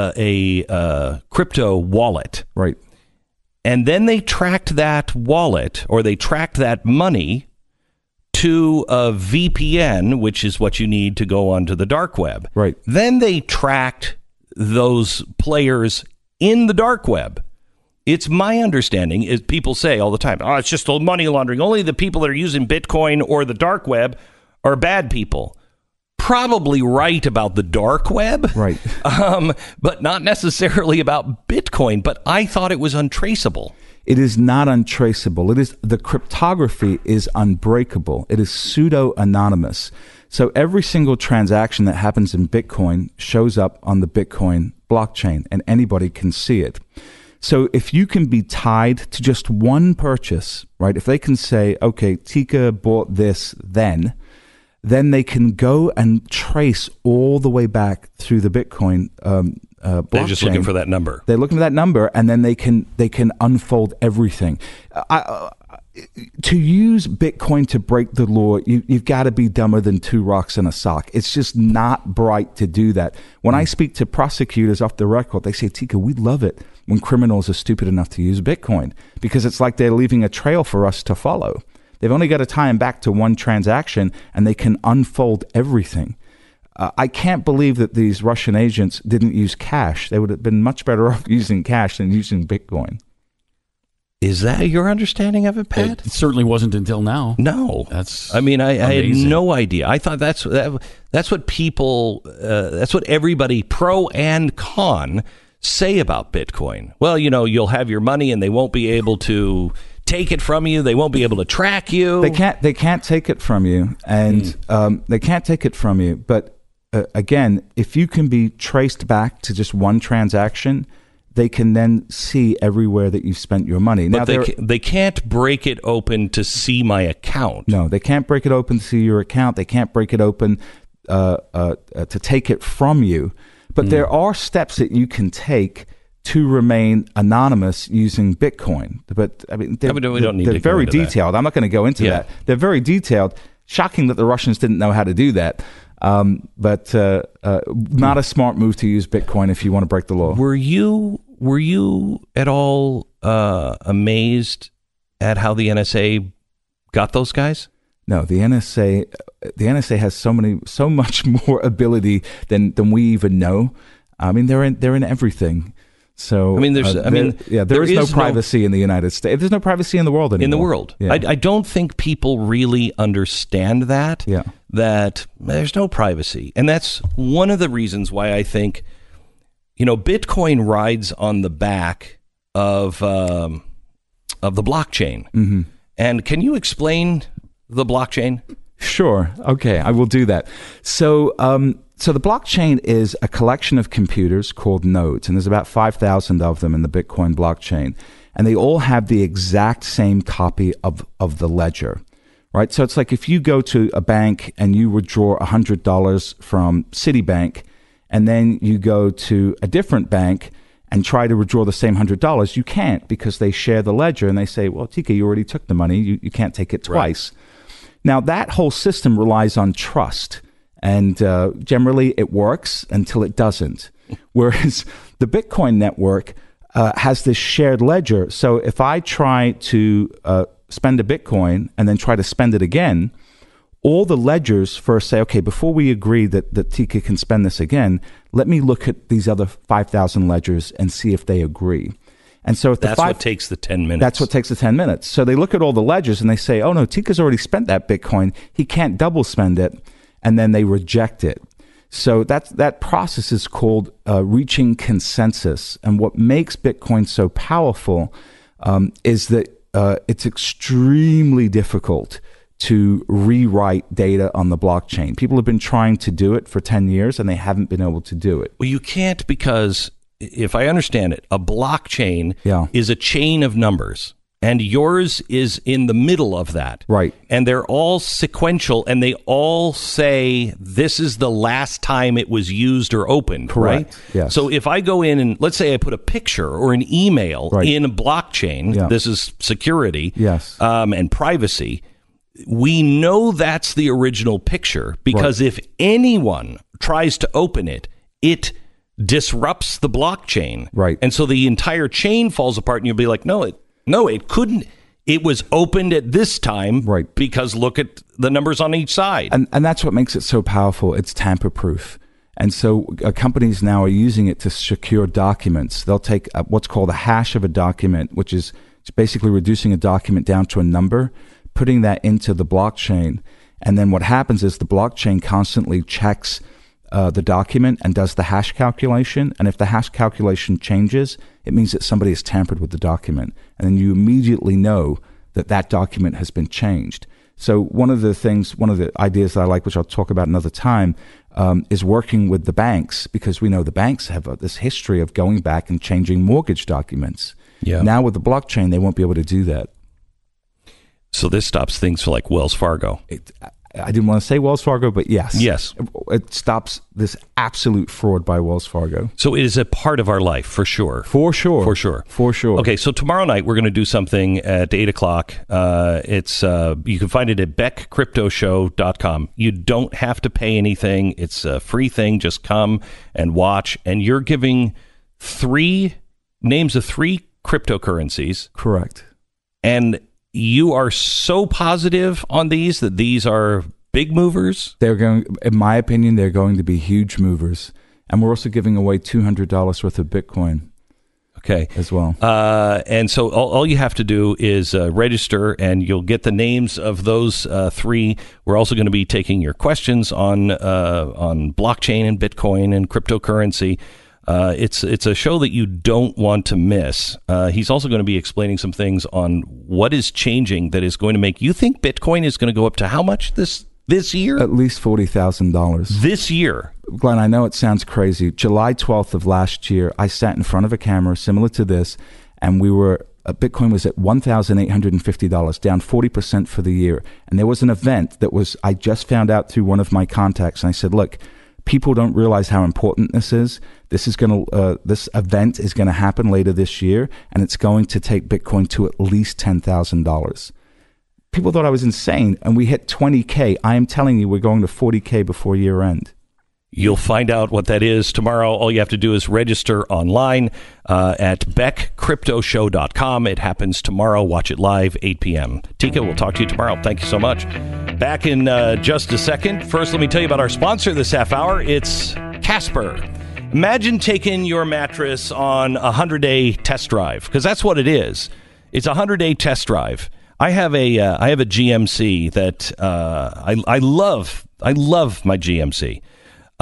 a crypto wallet. Right. And then they tracked that wallet, or they tracked that money to a VPN, which is what you need to go onto the dark web. Right. Then they tracked those players in the dark web. It's my understanding, is people say all the time, it's just money laundering. Only the people that are using Bitcoin or the dark web are bad people. Probably right about the dark web, right? But not necessarily about Bitcoin. But I thought it was untraceable. It is not untraceable. The cryptography is unbreakable. It is pseudo-anonymous. So every single transaction that happens in Bitcoin shows up on the Bitcoin blockchain, and anybody can see it. So if you can be tied to just one purchase, right? If they can say, okay, Tika bought this then they can go and trace all the way back through the Bitcoin blockchain. They're just looking for that number. They're looking for that number, and then they can unfold everything. To use Bitcoin to break the law, you've got to be dumber than two rocks in a sock. It's just not bright to do that. When I speak to prosecutors off the record, they say, Tika, we love it when criminals are stupid enough to use Bitcoin, because it's like they're leaving a trail for us to follow. They've only got to tie them back to one transaction, and they can unfold everything. I can't believe that these Russian agents didn't use cash. They would have been much better off using cash than using Bitcoin. Is that your understanding of it, Pat? It certainly wasn't until now. No, I had no idea. I thought that's what people, that's what everybody pro and con say about Bitcoin. Well, you'll have your money and they won't be able to take it from you. They won't be able to track you. They can't take it from you, and they can't take it from you. But again, if you can be traced back to just one transaction, they can then see everywhere that you've spent your money. But now they can't break it open to see my account. No, they can't break it open to see your account. They can't break it open to take it from you. But there are steps that you can take to remain anonymous using Bitcoin. But I mean, they're very detailed. I'm not going to go into that. They're very detailed. Shocking that the Russians didn't know how to do that. But not a smart move to use Bitcoin if you want to break the law. Were you at all amazed at how the NSA got those guys? No, the NSA has so much more ability than we even know. I mean, they're in everything. So there is no privacy in the United States. There's no privacy in the world anymore. In the world, yeah. I don't think people really understand that. Yeah. That there's no privacy, and that's one of the reasons why I think Bitcoin rides on the back of the blockchain. Mm-hmm. And can you explain the blockchain? Sure. Okay, I will do that. So the blockchain is a collection of computers called nodes, and there's about 5,000 of them in the Bitcoin blockchain, and they all have the exact same copy of the ledger, right? So it's like if you go to a bank and you withdraw $100 from Citibank, and then you go to a different bank and try to withdraw the same $100, you can't because they share the ledger, and they say, well, TK, you already took the money. You can't take it twice. Right. Now, that whole system relies on trust, and generally it works until it doesn't. Whereas the Bitcoin network has this shared ledger. So if I try to spend a Bitcoin and then try to spend it again, all the ledgers first say, okay, before we agree that TK can spend this again, let me look at these other 5,000 ledgers and see if they agree. And so if that's what takes the 10 minutes. That's what takes the 10 minutes. So they look at all the ledgers and they say, oh no, Tika's already spent that Bitcoin. He can't double spend it. And then they reject it. So that process is called reaching consensus. And what makes Bitcoin so powerful is that it's extremely difficult to rewrite data on the blockchain. People have been trying to do it for 10 years and they haven't been able to do it. Well, you can't because, if I understand it, a blockchain is a chain of numbers, and yours is in the middle of that. Right. And they're all sequential, and they all say this is the last time it was used or opened. Correct. Right? Yes. So if I go in and let's say I put a picture or an email in a blockchain, this is security and privacy. We know that's the original picture because if anyone tries to open it, it disrupts the blockchain. Right. And so the entire chain falls apart, and you'll be like, no, it couldn't. It was opened at this time because look at the numbers on each side. And that's what makes it so powerful. It's tamper-proof. And so companies now are using it to secure documents. They'll take what's called a hash of a document, which is basically reducing a document down to a number, putting that into the blockchain. And then what happens is the blockchain constantly checks the document and does the hash calculation. And if the hash calculation changes, it means that somebody has tampered with the document. And then you immediately know that document has been changed. So one of the ideas that I like, which I'll talk about another time, is working with the banks, because we know the banks have this history of going back and changing mortgage documents. Yeah. Now with the blockchain, they won't be able to do that. So this stops things for like Wells Fargo. I didn't want to say Wells Fargo, but yes. Yes. It stops this absolute fraud by Wells Fargo. So it is a part of our life, for sure. For sure. For sure. For sure. Okay, so tomorrow night we're going to do something at 8 o'clock. You can find it at beckcryptoshow.com. You don't have to pay anything. It's a free thing. Just come and watch. And you're giving names of three cryptocurrencies. Correct. And you are so positive on these that these are big movers? In my opinion, they're going to be huge movers. And we're also giving away $200 worth of Bitcoin. Okay. As well. And so all you have to do is register, and you'll get the names of those three. We're also going to be taking your questions on blockchain and Bitcoin and cryptocurrency. It's a show that you don't want to miss. He's also going to be explaining some things on what is changing that is going to make you think Bitcoin is going to go up to how much this year? At least $40,000. This year. Glenn, I know it sounds crazy. July 12th of last year, I sat in front of a camera similar to this, and Bitcoin was at $1,850, down 40% for the year. And there was an event I just found out through one of my contacts, and I said, look, people don't realize how important this is. This event is going to happen later this year, and it's going to take Bitcoin to at least $10,000. People thought I was insane, and we hit 20K. I am telling you, we're going to 40K before year end. You'll find out what that is tomorrow. All you have to do is register online at beckcryptoshow.com. It happens tomorrow. Watch it live, 8 p.m. Tika, we'll talk to you tomorrow. Thank you so much. Back in just a second. First, let me tell you about our sponsor this half hour. It's Casper. Imagine taking your mattress on a 100-day test drive, because that's what it is. It's a 100-day test drive. I have a GMC that I love. I love my GMC.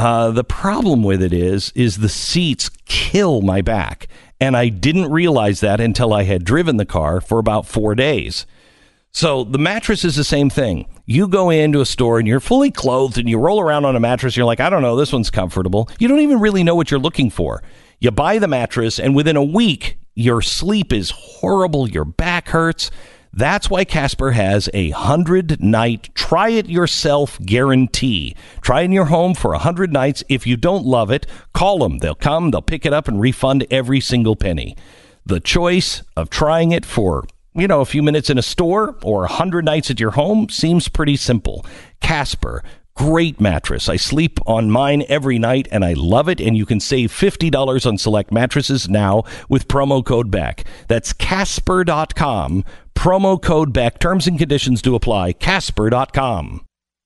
The problem with it is the seats kill my back. And I didn't realize that until I had driven the car for about 4 days. So the mattress is the same thing. You go into a store and you're fully clothed and you roll around on a mattress. You're like, I don't know, this one's comfortable. You don't even really know what you're looking for. You buy the mattress and within a week, your sleep is horrible. Your back hurts. That's why Casper has a 100-night try-it-yourself guarantee. Try in your home for 100 nights. If you don't love it, call them. They'll come, they'll pick it up and refund every single penny. The choice of trying it for, a few minutes in a store or 100 nights at your home seems pretty simple. Casper. Great mattress. I sleep on mine every night, and I love it. And you can save $50 on select mattresses now with promo code BECK. That's Casper.com. Promo code BECK. Terms and conditions do apply. Casper.com.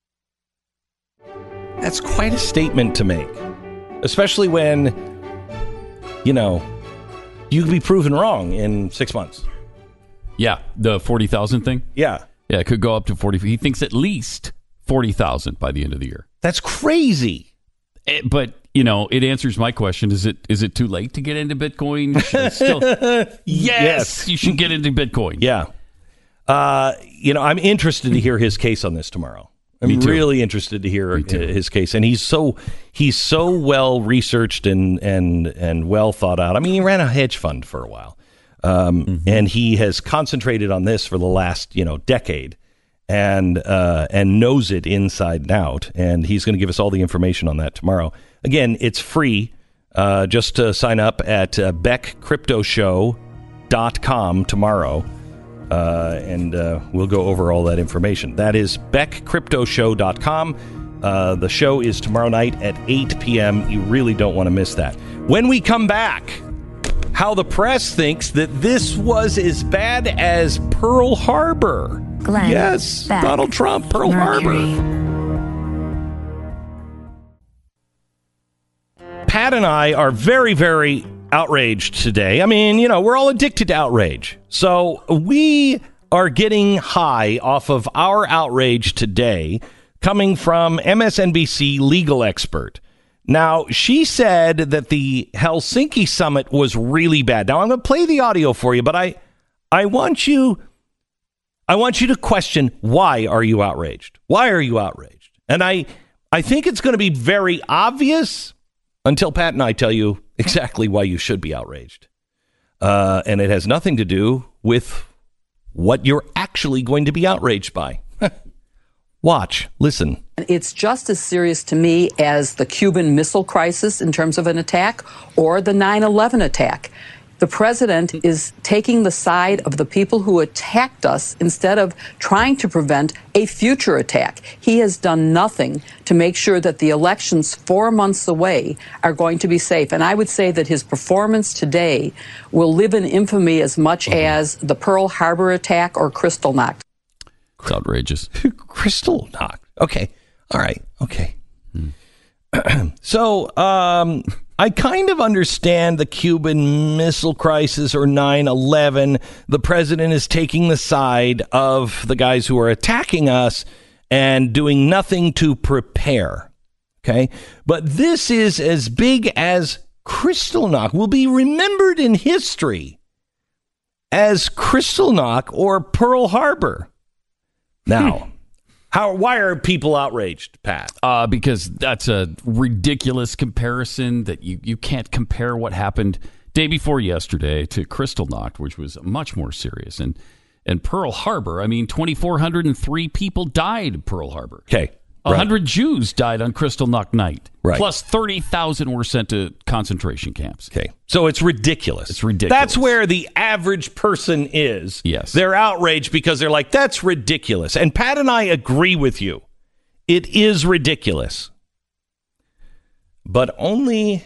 That's quite a statement to make, especially when, you could be proven wrong in 6 months. Yeah, the 40,000 thing? Yeah. Yeah, it could go up to 40. He thinks at least 40,000 by the end of the year. That's crazy. But, it answers my question. Is it too late to get into Bitcoin? Yes, you should get into Bitcoin. Yeah. I'm interested to hear his case on this tomorrow. I'm really interested to hear his case. And he's so well researched and well thought out. I mean, he ran a hedge fund for a while. And he has concentrated on this for the last, decade. And knows it inside and out. And he's going to give us all the information on that tomorrow. Again, it's free. Just to sign up at beckcryptoshow.com tomorrow. And we'll go over all that information. That is beckcryptoshow.com. The show is tomorrow night at 8 p.m. You really don't want to miss that. When we come back, how the press thinks that this was as bad as Pearl Harbor. Glenn, yes, Beck, Donald Trump, Pearl Harbor. Pat and I are very, very outraged today. I mean, we're all addicted to outrage. So we are getting high off of our outrage today, coming from MSNBC legal expert. Now, she said that the Helsinki summit was really bad. Now, I'm going to play the audio for you, but I want you to question, why are you outraged? Why are you outraged? And I think it's going to be very obvious until Pat and I tell you exactly why you should be outraged. And it has nothing to do with what you're actually going to be outraged by. Watch, listen. It's just as serious to me as the Cuban Missile Crisis in terms of an attack or the 9/11 attack. The president is taking the side of the people who attacked us instead of trying to prevent a future attack. He has done nothing to make sure that the elections 4 months away are going to be safe. And I would say that his performance today will live in infamy as much as the Pearl Harbor attack or Kristallnacht. It's outrageous. Kristallnacht. Okay. All right. Okay. So, I kind of understand the Cuban Missile Crisis or 9/11. The president is taking the side of the guys who are attacking us and doing nothing to prepare. Okay. But this is as big as Kristallnacht, will be remembered in history as Kristallnacht or Pearl Harbor. Now, why are people outraged, Pat? Because that's a ridiculous comparison that you can't compare what happened day before yesterday to Kristallnacht, which was much more serious. And Pearl Harbor, 2,403 people died in Pearl Harbor. Okay. 100 Jews died on Kristallnacht night. Right. Plus 30,000 were sent to concentration camps. Okay. So it's ridiculous. It's ridiculous. That's where the average person is. Yes. They're outraged because they're like, that's ridiculous. And Pat and I agree with you. It is ridiculous. But only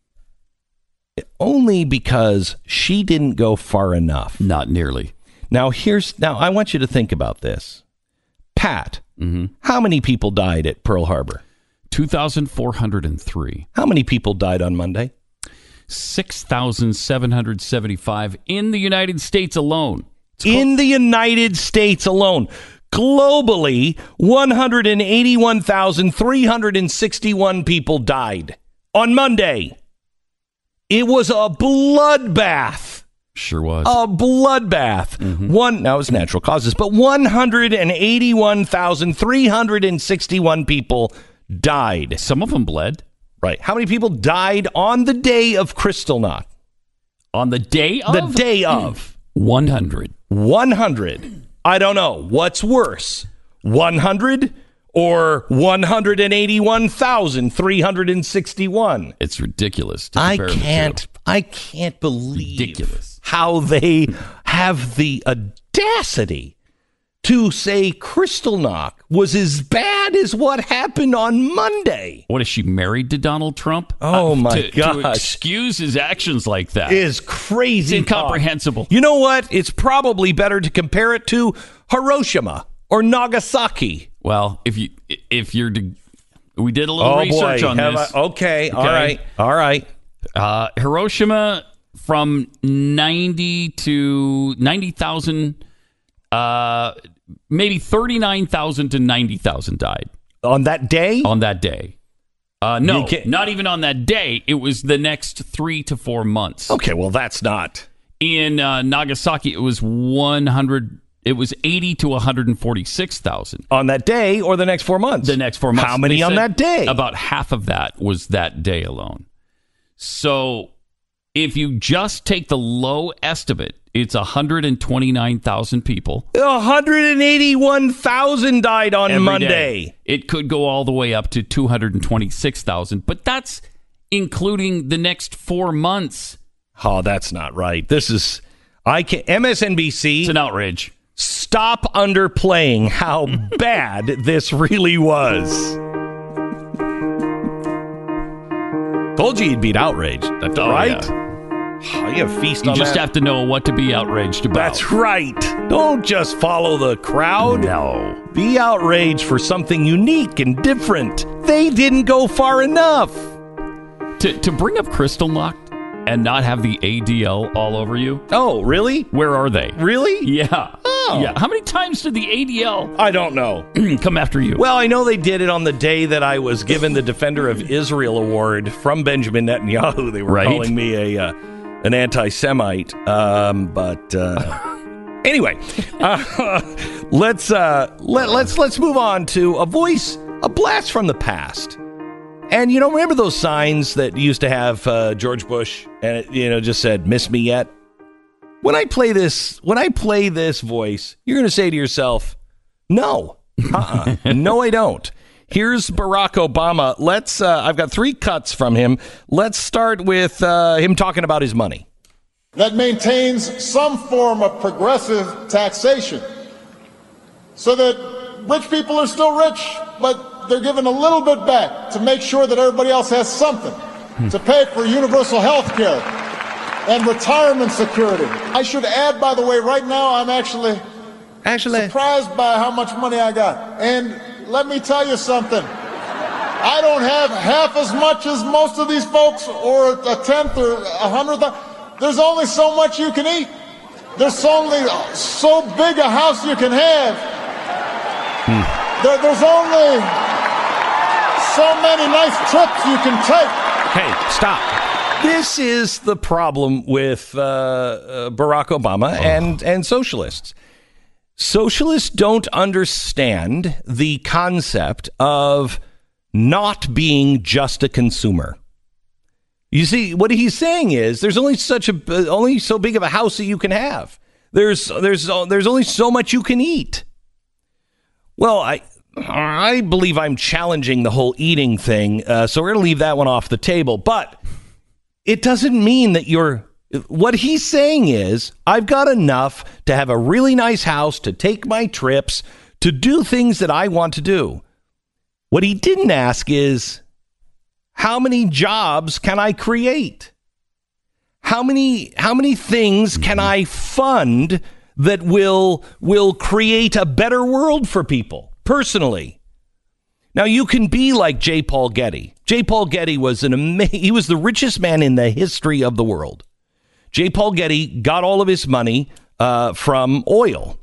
because she didn't go far enough. Not nearly. Now I want you to think about this. Pat, how many people died at Pearl Harbor? 2,403. How many people died on Monday? 6,775 in the United States alone. In the United States alone. Globally, 181,361 people died on Monday. It was a bloodbath. Sure was. A bloodbath. Now it was natural causes, but 181,361 people died. Some of them bled. Right. How many people died on the day of Kristallnacht? On the day of? The day of. 100. 100. I don't know. What's worse? 100 or 181,361? It's ridiculous to I compare the two. can't believe Ridiculous. how they have the audacity to say Kristallnacht was as bad as what happened on Monday. What, is she married to Donald Trump? Oh, my To gosh. excuse his actions like that Is crazy. It's incomprehensible. You know what? It's probably better to compare it to Hiroshima or Nagasaki. Well, if you're we did a little research on this. Okay. All right. Hiroshima, from 90 to 90,000, maybe 39,000 to 90,000 died. On that day? On that day. No, not even on that day. It was the next 3 to 4 months. Okay, well, that's not. In Nagasaki, it was 80 to 146,000. On that day or the next 4 months? The next 4 months. How many on that day? About half of that was that day alone. So if you just take the low estimate, it's 129,000 people. 181,000 died on every Monday. Day. It could go all the way up to 226,000, but that's including the next 4 months. Oh, that's not right. MSNBC. It's an outrage. Stop underplaying how bad this really was. Told you you'd be outraged, right? Yeah. Oh, you have feast You on just that. have to know what to be outraged about. That's right. Don't just follow the crowd. No. Be outraged for something unique and different. They didn't go far enough. To bring up Kristallnacht and not have the ADL all over you. Oh, really? Where are they? Really? Yeah. Oh. Yeah. How many times did the ADL I don't know. come after you? Well, I know they did it on the day that I was given the Defender of Israel award from Benjamin Netanyahu. They were Right. calling me an anti-Semite. Anyway, let's move on to a blast from the past. And remember those signs that used to have George Bush, and it just said "Miss me yet"? When I play this voice, you're going to say to yourself, "No, no, I don't." Here's Barack Obama. I've got 3 cuts from him. Let's start with him talking about his money. That maintains some form of progressive taxation so that rich people are still rich, but they're given a little bit back to make sure that everybody else has something to pay for universal health care and retirement security. I should add, by the way, right now I'm actually surprised by how much money I got. And let me tell you something. I don't have half as much as most of these folks, or a tenth or 100th. There's only so much you can eat. There's only so big a house you can have. There's only so many nice trips you can take. Hey, stop. This is the problem with Barack Obama and socialists. Socialists don't understand the concept of not being just a consumer. You see, what he's saying is there's only so big of a house that you can have. There's only so much you can eat. Well, I believe I'm challenging the whole eating thing, so we're going to leave that one off the table. But it doesn't mean that what he's saying is I've got enough to have a really nice house, to take my trips, to do things that I want to do. What he didn't ask is, how many jobs can I create? How many things can I fund that will create a better world for people personally? Now, you can be like J. Paul Getty. J. Paul Getty was he was the richest man in the history of the world. J. Paul Getty got all of his money from oil.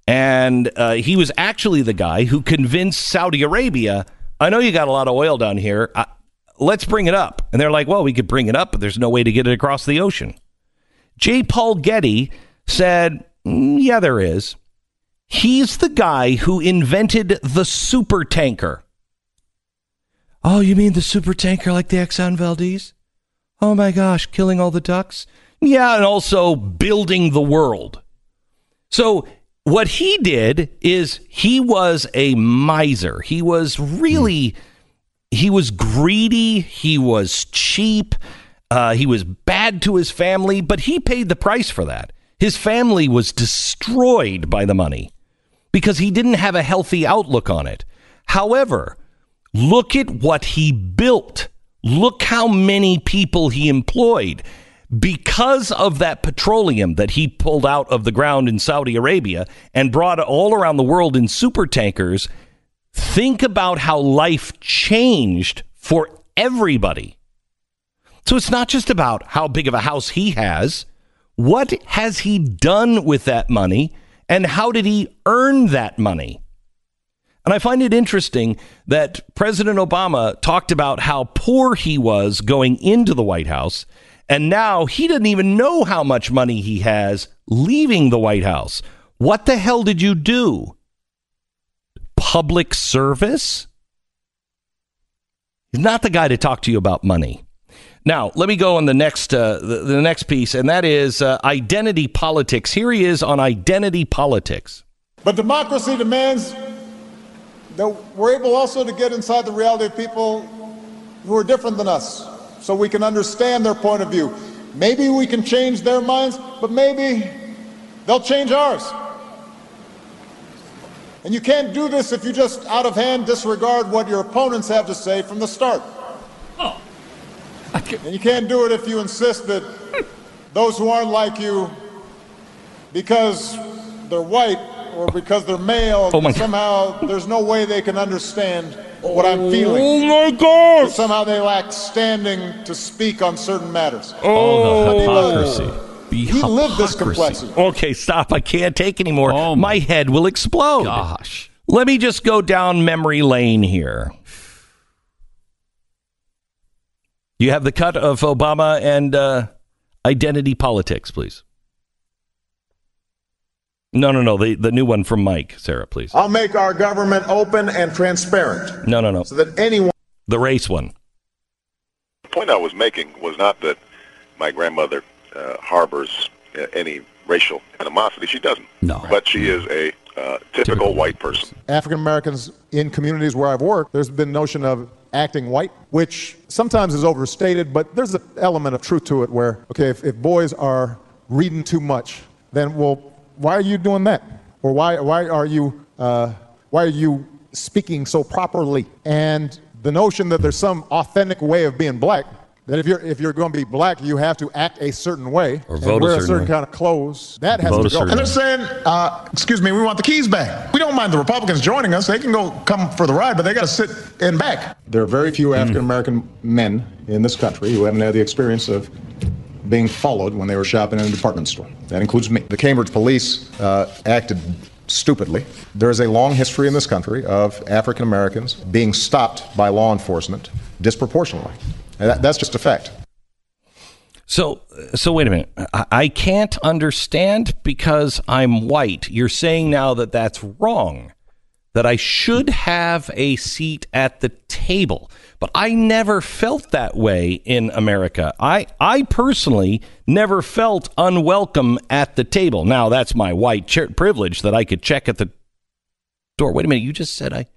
And he was actually the guy who convinced Saudi Arabia, I know you got a lot of oil down here. Let's bring it up. And they're like, well, we could bring it up, but there's no way to get it across the ocean. J. Paul Getty said, yeah, there is. He's the guy who invented the super tanker. Oh, you mean the super tanker like the Exxon Valdez? Oh, my gosh, killing all the ducks? Yeah, and also building the world. So what he did is he was a miser. He was greedy. He was cheap. He was bad to his family, but he paid the price for that. His family was destroyed by the money because he didn't have a healthy outlook on it. However, look at what he built. Look how many people he employed. Because of that petroleum that he pulled out of the ground in Saudi Arabia and brought it all around the world in super tankers, think about how life changed for everybody. So it's not just about how big of a house he has. What has he done with that money, and how did he earn that money? And I find it interesting that President Obama talked about how poor he was going into the White House, and now he doesn't even know how much money he has leaving the White House. What the hell did you do? Public service? He's not the guy to talk to you about money. Now, let me go on the next piece, and that is identity politics. Here he is on identity politics. But democracy demands that we're able also to get inside the reality of people who are different than us, so we can understand their point of view. Maybe we can change their minds, but maybe they'll change ours. And you can't do this if you just out of hand disregard what your opponents have to say from the start. And you can't do it if you insist that those who aren't like you, because they're white or because they're male, somehow there's no way they can understand what I'm feeling. Oh my God! Somehow they lack standing to speak on certain matters. The hypocrisy. He lived this complexity. Okay, stop. I can't take anymore. My head will explode. Gosh. Let me just go down memory lane here. You have the cut of Obama and identity politics, please. No. The new one from Mike. Sarah, please. I'll make our government open and transparent. No. So that anyone... The race one. The point I was making was not that my grandmother harbors any racial animosity. She doesn't. No. But she is a typical white person. African Americans in communities where I've worked, there's been notion of acting white, which sometimes is overstated, but there's an element of truth to it where, okay, if boys are reading too much, then, well, why are you doing that? Or why are you speaking so properly? And the notion that there's some authentic way of being black, that if you're going to be black, you have to act a certain way or and wear a certain kind of clothes. That has to go. And they're saying, excuse me, we want the keys back. We don't mind the Republicans joining us. They can come for the ride, but they got to sit in back. There are very few African-American men in this country who haven't had the experience of being followed when they were shopping in a department store. That includes me. The Cambridge police acted stupidly. There is a long history in this country of African Americans being stopped by law enforcement disproportionately. And that's just a fact. So wait a minute. I can't understand because I'm white. You're saying now that that's wrong, that I should have a seat at the table. But I never felt that way in America. I personally never felt unwelcome at the table. Now, that's my white privilege that I could check at the door. Wait a minute. You just said I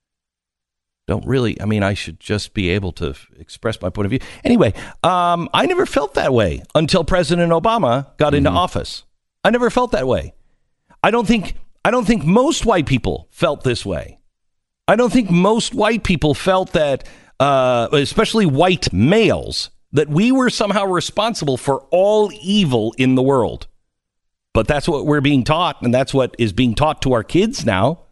don't really. I mean, I should just be able to express my point of view. Anyway, I never felt that way until President Obama got into office. I never felt that way. I don't think most white people felt this way. I don't think most white people felt that, especially white males, that we were somehow responsible for all evil in the world. But that's what we're being taught, and that's what is being taught to our kids now.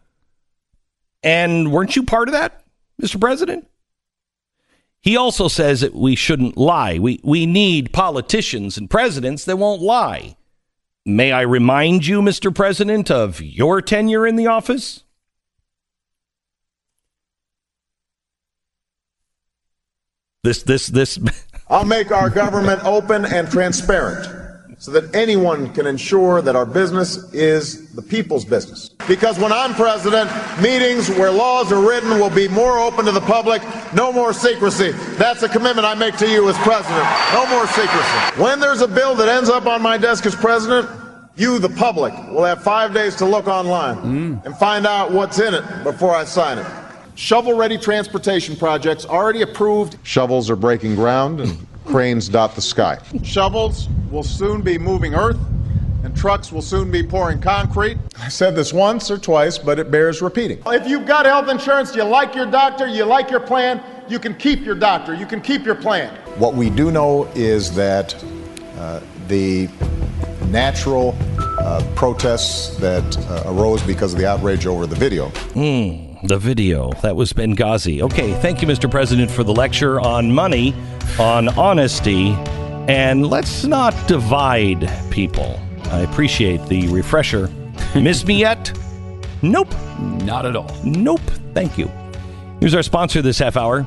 And weren't you part of that, Mr. President? He also says that we shouldn't lie. We need politicians and presidents that won't lie. May I remind you, Mr. President, of your tenure in the office? This. I'll make our government open and transparent so that anyone can ensure that our business is the people's business. Because when I'm president, meetings where laws are written will be more open to the public, no more secrecy. That's a commitment I make to you as president. No more secrecy. When there's a bill that ends up on my desk as president, you, the public, will have 5 days to look online and find out what's in it before I sign it. Shovel-ready transportation projects already approved. Shovels are breaking ground and cranes dot the sky. Shovels will soon be moving earth and trucks will soon be pouring concrete. I said this once or twice, but it bears repeating. If you've got health insurance, you like your doctor, you like your plan, you can keep your doctor, you can keep your plan. What we do know is that the natural protests that arose because of the outrage over the video. The video. That was Benghazi. Okay, thank you, Mr. President, for the lecture on money, on honesty, and let's not divide people. I appreciate the refresher. Miss me yet? Nope. Not at all. Nope. Thank you. Here's our sponsor this half hour.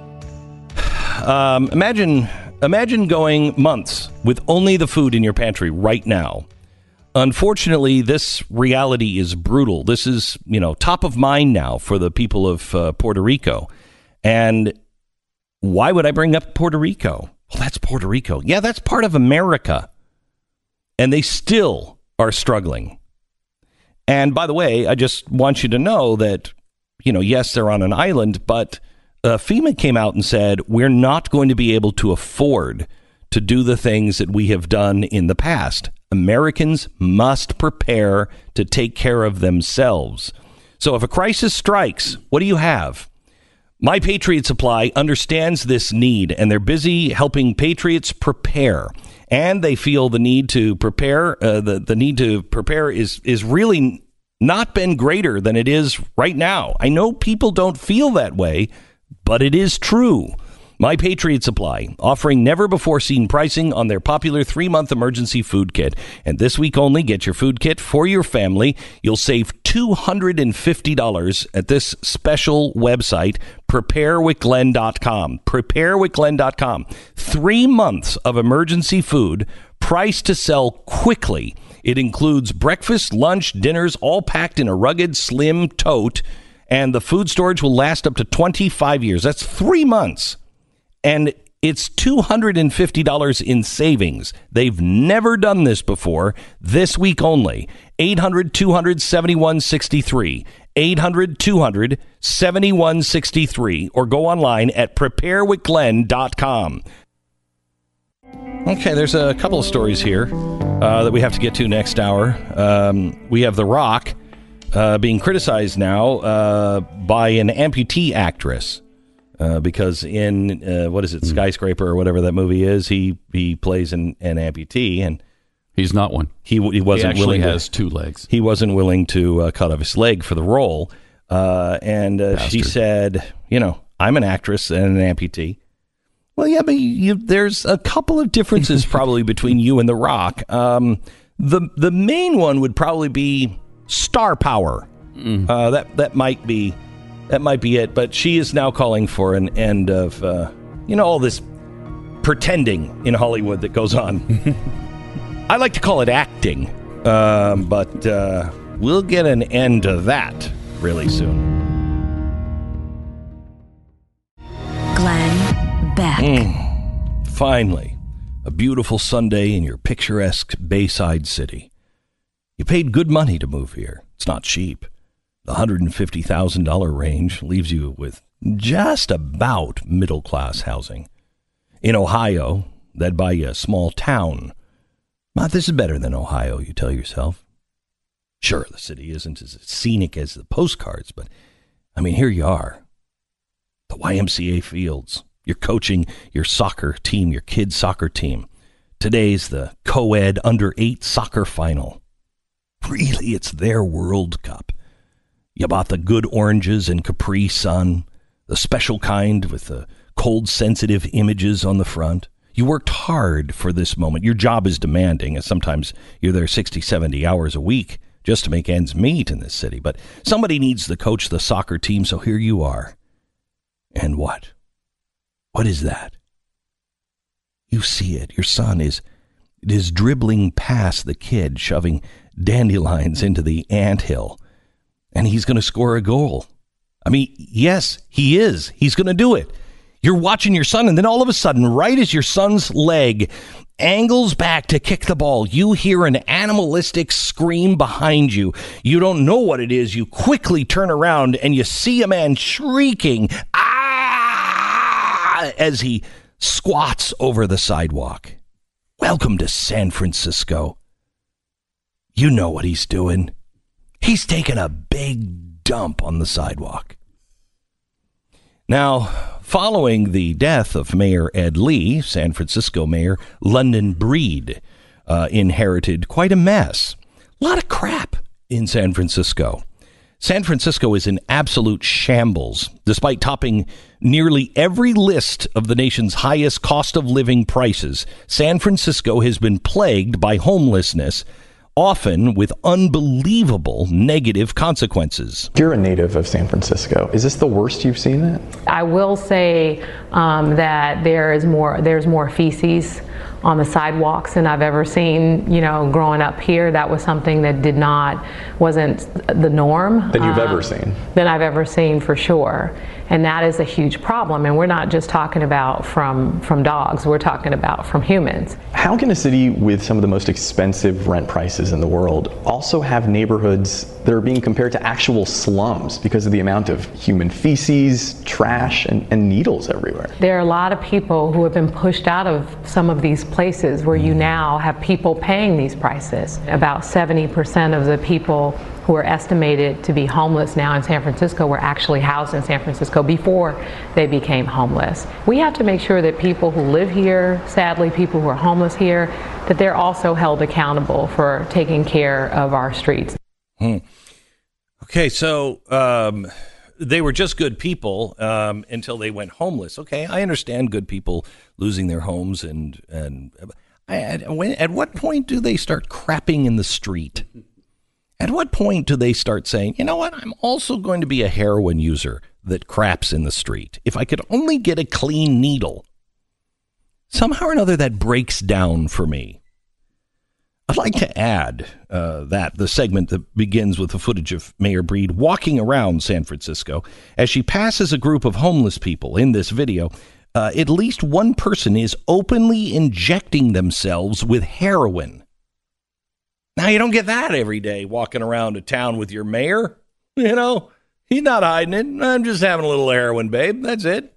Imagine going months with only the food in your pantry right now. Unfortunately, this reality is brutal. This is, top of mind now for the people of Puerto Rico. And why would I bring up Puerto Rico? Well, that's Puerto Rico. Yeah, that's part of America. And they still are struggling. And by the way, I just want you to know that, yes, they're on an island, but FEMA came out and said, we're not going to be able to afford to do the things that we have done in the past. Americans must prepare to take care of themselves. So if a crisis strikes, what do you have? My Patriot Supply understands this need, and they're busy helping patriots prepare. And they feel the need to prepare. The need to prepare is really not been greater than it is right now. I know people don't feel that way, but it is true. My Patriot Supply, offering never-before-seen pricing on their popular 3-month emergency food kit. And this week only, get your food kit for your family. You'll save $250 at this special website, preparewithglenn.com. Preparewithglenn.com. 3 months of emergency food, priced to sell quickly. It includes breakfast, lunch, dinners, all packed in a rugged, slim tote. And the food storage will last up to 25 years. That's 3 months. And it's $250 in savings. They've never done this before. This week only. 800-200-7163. 800-200-7163. Or go online at preparewithglenn.com. Okay, there's a couple of stories here that we have to get to next hour. We have The Rock being criticized now by an amputee actress. Because in, Skyscraper or whatever that movie is, he plays an amputee, and he's not one. He wasn't willing. He has 2 legs. He wasn't willing to cut off his leg for the role. And she said, I'm an actress and an amputee. Well, yeah, but there's a couple of differences probably between you and The Rock. The main one would probably be star power. That might be it, but she is now calling for an end of, all this pretending in Hollywood that goes on. I like to call it acting, but we'll get an end to that really soon. Glenn Beck. Finally, a beautiful Sunday in your picturesque Bayside city. You paid good money to move here. It's not cheap. The $150,000 range leaves you with just about middle-class housing. In Ohio, that'd buy you a small town. But this is better than Ohio, you tell yourself. Sure, the city isn't as scenic as the postcards, but, here you are. The YMCA fields. You're coaching your soccer team, your kids' soccer team. Today's the co-ed under-8 soccer final. Really, it's their World Cup. You bought the good oranges and Capri Sun, the special kind with the cold-sensitive images on the front. You worked hard for this moment. Your job is demanding, and sometimes you're there 60, 70 hours a week just to make ends meet in this city. But somebody needs to coach the soccer team, so here you are. And what? What is that? You see it. Your son is dribbling past the kid, shoving dandelions into the anthill, and he's going to score a goal. I mean, yes, he is. He's going to do it. You're watching your son, and then all of a sudden, right as your son's leg angles back to kick the ball, you hear an animalistic scream behind you. You don't know what it is. You quickly turn around, and you see a man shrieking, "Ah!" as he squats over the sidewalk. Welcome to San Francisco. You know what he's doing. He's taking a big dump on the sidewalk. Now, following the death of Mayor Ed Lee, San Francisco Mayor London Breed inherited quite a mess. A lot of crap in San Francisco. San Francisco is in absolute shambles, despite topping nearly every list of the nation's highest cost of living prices. San Francisco has been plagued by homelessness, often with unbelievable negative consequences. You're a native of San Francisco. Is this the worst you've seen it? I will say that there's more feces on the sidewalks than I've ever seen. Growing up here, that was something that wasn't the norm. That you've ever seen? Than I've ever seen, for sure. And that is a huge problem. And we're not just talking about from dogs, we're talking about from humans. How can a city with some of the most expensive rent prices in the world also have neighborhoods that are being compared to actual slums because of the amount of human feces, trash, and needles everywhere? There are a lot of people who have been pushed out of some of these places where you now have people paying these prices. About 70% of the people who are estimated to be homeless now in San Francisco were actually housed in San Francisco before they became homeless. We have to make sure that people who live here, sadly people who are homeless here, that they're also held accountable for taking care of our streets. Okay, so they were just good people until they went homeless. Okay, I understand good people losing their homes, and at what point do they start crapping in the street? At what point do they start saying, you know what, I'm also going to be a heroin user that craps in the street. If I could only get a clean needle. Somehow or another that breaks down for me. I'd like to add the segment that begins with the footage of Mayor Breed walking around San Francisco. As she passes a group of homeless people in this video, at least one person is openly injecting themselves with heroin. Now, you don't get that every day walking around a town with your mayor. He's not hiding it. I'm just having a little heroin, babe. That's it.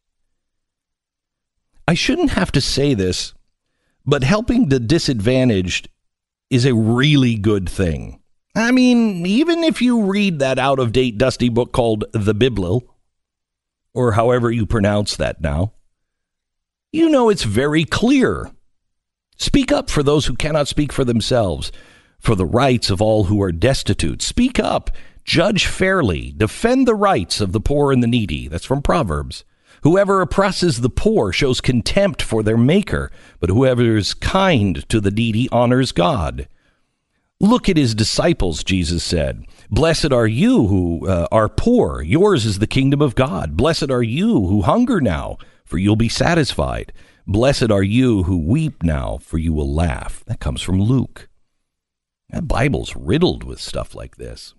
I shouldn't have to say this, but helping the disadvantaged is a really good thing. I mean, even if you read that out-of-date dusty book called The Bible, or however you pronounce that now, it's very clear. Speak up for those who cannot speak for themselves, for the rights of all who are destitute. Speak up, judge fairly, defend the rights of the poor and the needy. That's from Proverbs. Whoever oppresses the poor shows contempt for their maker, but whoever is kind to the needy honors God. Look at his disciples, Jesus said. Blessed are you who are poor. Yours is the kingdom of God. Blessed are you who hunger now, for you'll be satisfied. Blessed are you who weep now, for you will laugh. That comes from Luke. That Bible's riddled with stuff like this.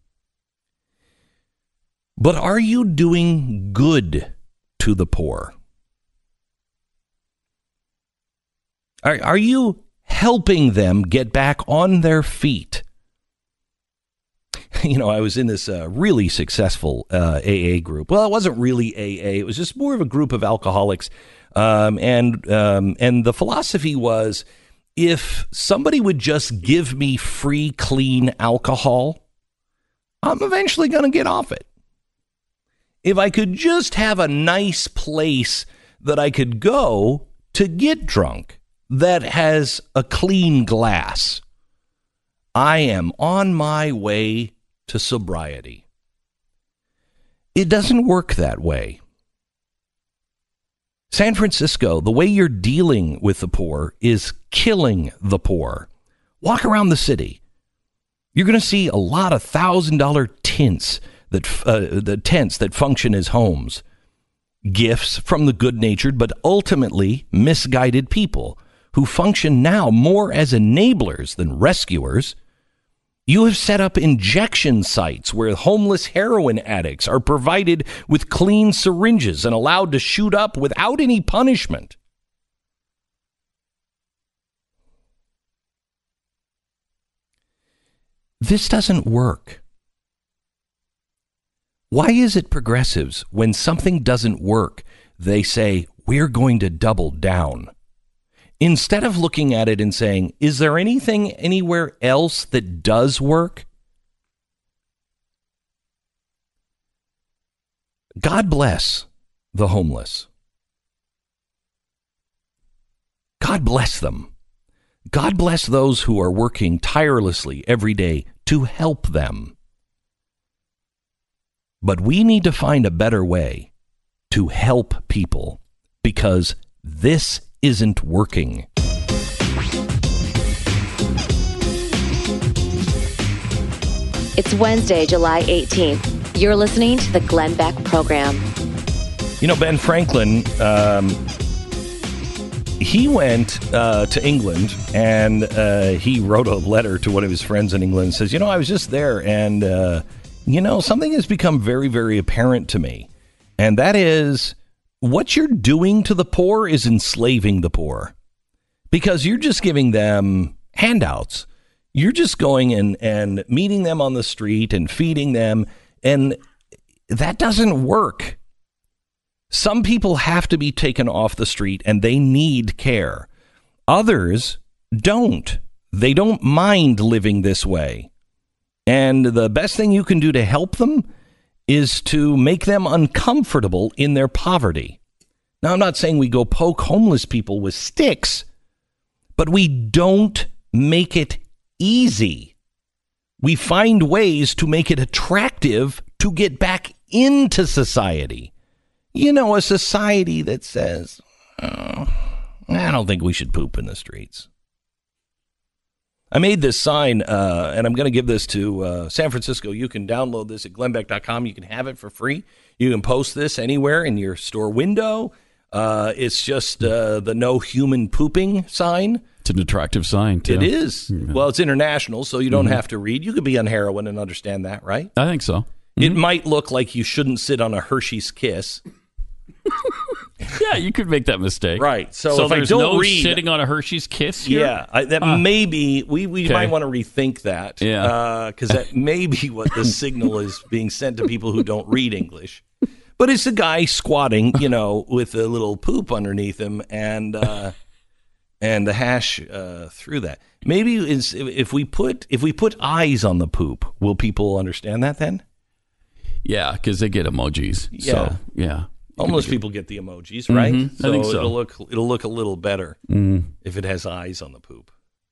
But are you doing good to the poor? Are you helping them get back on their feet? I was in this really successful AA group. Well, it wasn't really AA. It was just more of a group of alcoholics. And the philosophy was, if somebody would just give me free, clean alcohol, I'm eventually going to get off it. If I could just have a nice place that I could go to get drunk that has a clean glass, I am on my way to sobriety. It doesn't work that way. San Francisco, the way you're dealing with the poor is killing the poor. Walk around the city. You're going to see a lot of $1,000 tents the tents that function as homes. Gifts from the good-natured but ultimately misguided people who function now more as enablers than rescuers. You have set up injection sites where homeless heroin addicts are provided with clean syringes and allowed to shoot up without any punishment. This doesn't work. Why is it progressives, when something doesn't work, they say, we're going to double down? Instead of looking at it and saying, is there anything anywhere else that does work? God bless the homeless. God bless them. God bless those who are working tirelessly every day to help them. But we need to find a better way to help people, because this isn't working. It's Wednesday, July 18th. You're listening to the Glenn Beck Program. You know, Ben Franklin, he went to England, and he wrote a letter to one of his friends in England and says, you know, I was just there, and, you know, something has become very, very apparent to me. And that is, what you're doing to the poor is enslaving the poor, because you're just giving them handouts. You're just going and meeting them on the street and feeding them, and that doesn't work. Some people have to be taken off the street, and they need care. Others don't. They don't mind living this way. And the best thing you can do to help them is to make them uncomfortable in their poverty. Now, I'm not saying we go poke homeless people with sticks, but we don't make it easy. We find ways to make it attractive to get back into society. You know, a society that says, oh, I don't think we should poop in the streets. I made this sign, and I'm going to give this to San Francisco. You can download this at glennbeck.com. You can have it for free. You can post this anywhere in your store window. It's just the no human pooping sign. It's an attractive sign, too. It is. Yeah. Well, it's international, so you don't have to read. You could be on heroin and understand that, right? I think so. It might look like you shouldn't sit on a Hershey's Kiss. Yeah, you could make that mistake. Right. So if there's I don't no read, sitting on a Hershey's Kiss here? Yeah, that maybe we might want to rethink that. Yeah. Because that may be what the signal is being sent to people who don't read English. But it's a guy squatting, you know, with a little poop underneath him and the hash through that. Maybe if we put eyes on the poop, will people understand that then? Yeah, because they get emojis. Yeah. So, yeah. Homeless people get the emojis, right? I think so. It'll look a little better if it has eyes on the poop.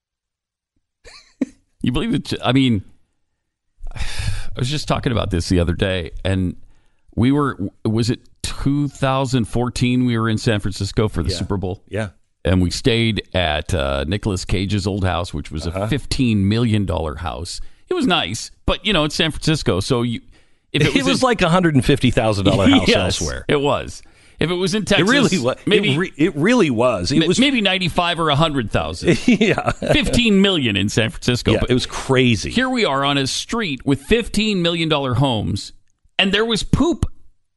You believe it? I mean, I was just talking about this the other day, and was it 2014? We were in San Francisco for the Super Bowl. Yeah. And we stayed at Nicolas Cage's old house, which was a $15 million house. It was nice, but, you know, it's San Francisco, so it was like $150,000 house elsewhere. It was. If it was in Texas, it really was. It really was. It was maybe 95 or 100,000. Yeah, 15 million in San Francisco. Yeah, it was crazy. Here we are on a street with $15 million homes, and there was poop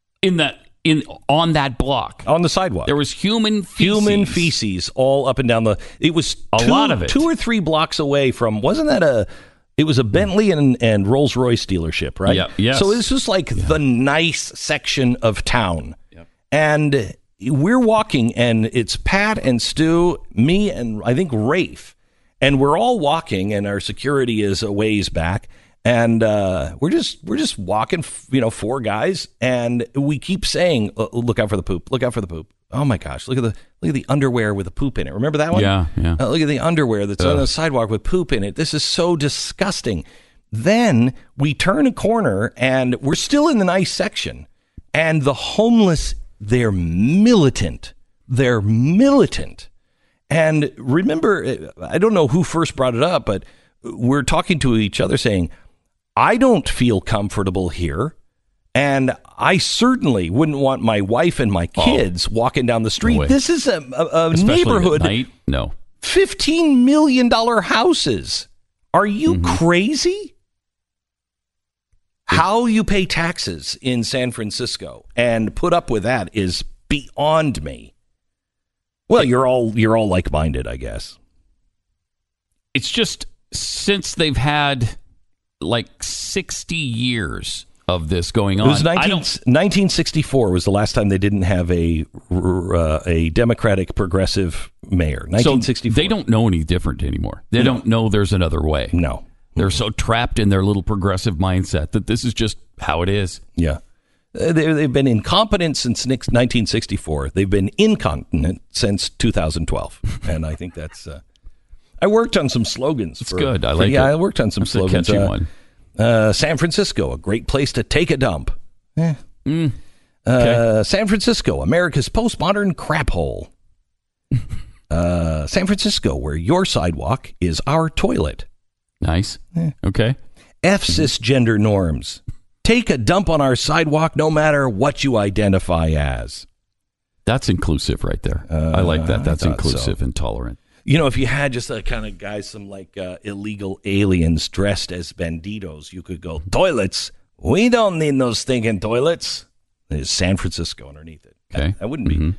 on that block on the sidewalk. There was human feces all up and down the. It was a lot of it. 2 or 3 blocks away from. Wasn't that It was a Bentley and Rolls Royce dealership, right? Yeah. Yes. So this was like the nice section of town. Yep. And we're walking, and it's Pat and Stu, me, and I think Rafe. And we're all walking, and our security is a ways back. And we're just walking, 4 guys, and we keep saying, "Look out for the poop! Look out for the poop!" Oh my gosh! Look at the underwear with the poop in it. Remember that one? Yeah. Look at the underwear that's on the sidewalk with poop in it. This is so disgusting. Then we turn a corner, and we're still in the nice section, and the homeless, they're militant. They're militant. And remember, I don't know who first brought it up, but we're talking to each other saying, I don't feel comfortable here. And I certainly wouldn't want my wife and my kids walking down the street. No, this is a neighborhood. At night? No. $15 million houses. Are you crazy? How you pay taxes in San Francisco and put up with that is beyond me. Well, you're all like-minded, I guess. It's just since they've had like 60 years of this going on. It was 1964 was the last time they didn't have a Democratic progressive mayor. 1964. So they don't know any different anymore. They don't know there's another way. No. They're so trapped in their little progressive mindset that this is just how it is. Yeah. They've been incompetent since 1964. They've been incontinent since 2012. And I think that's... I worked on some slogans. It's good. I like it. Yeah, I worked on some That's a slogans. catchy one. San Francisco, a great place to take a dump. Okay. San Francisco, America's postmodern crap hole. San Francisco, where your sidewalk is our toilet. Nice. Okay. F cisgender norms. Take a dump on our sidewalk no matter what you identify as. That's inclusive right there. I like that. That's inclusive and tolerant. You know, if you had just a kind of guys, some like illegal aliens dressed as banditos, you could go, toilets. We don't need no stinking toilets. There's San Francisco underneath it. Okay. That wouldn't be.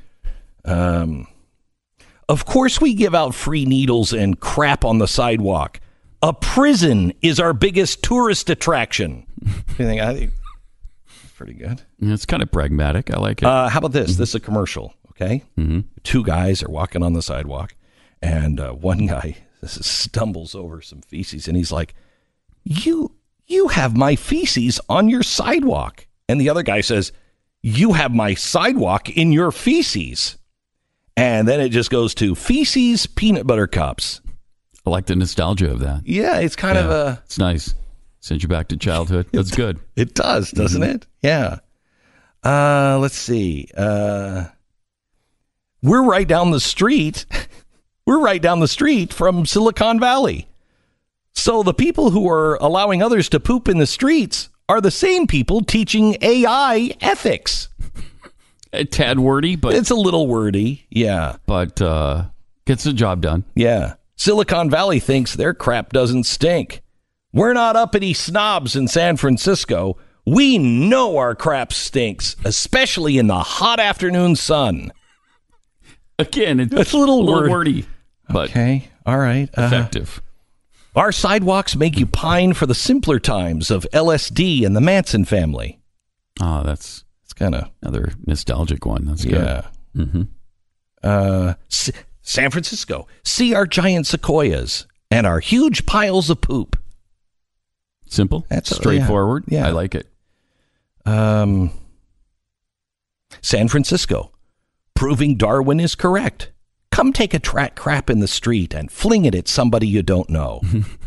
Of course, we give out free needles and crap on the sidewalk. A prison is our biggest tourist attraction. I think it's pretty good. It's kind of pragmatic. I like it. How about this? This is a commercial, okay? Two guys are walking on the sidewalk, and one guy stumbles over some feces, and he's like, you have my feces on your sidewalk. And the other guy says, you have my sidewalk in your feces. And then it just goes to feces peanut butter cups. I like the nostalgia of that. Yeah, it's kind of a... It's nice. Sends you back to childhood. That's good. It does, doesn't it? Yeah. Let's see. We're right down the street. We're right down the street from Silicon Valley. So the people who are allowing others to poop in the streets are the same people teaching AI ethics. A tad wordy, but... It's a little wordy, yeah. But gets the job done. Yeah. Silicon Valley thinks their crap doesn't stink. We're not uppity snobs in San Francisco. We know our crap stinks, especially in the hot afternoon sun. Again, it's a little wordy. But okay, all right. Effective. Our sidewalks make you pine for the simpler times of LSD and the Manson family. Oh, it's kind of another nostalgic one. That's good. Yeah. San Francisco. See our giant sequoias and our huge piles of poop. Simple. That's straightforward. Yeah. I like it. San Francisco. Proving Darwin is correct. Come take a crap in the street and fling it at somebody you don't know.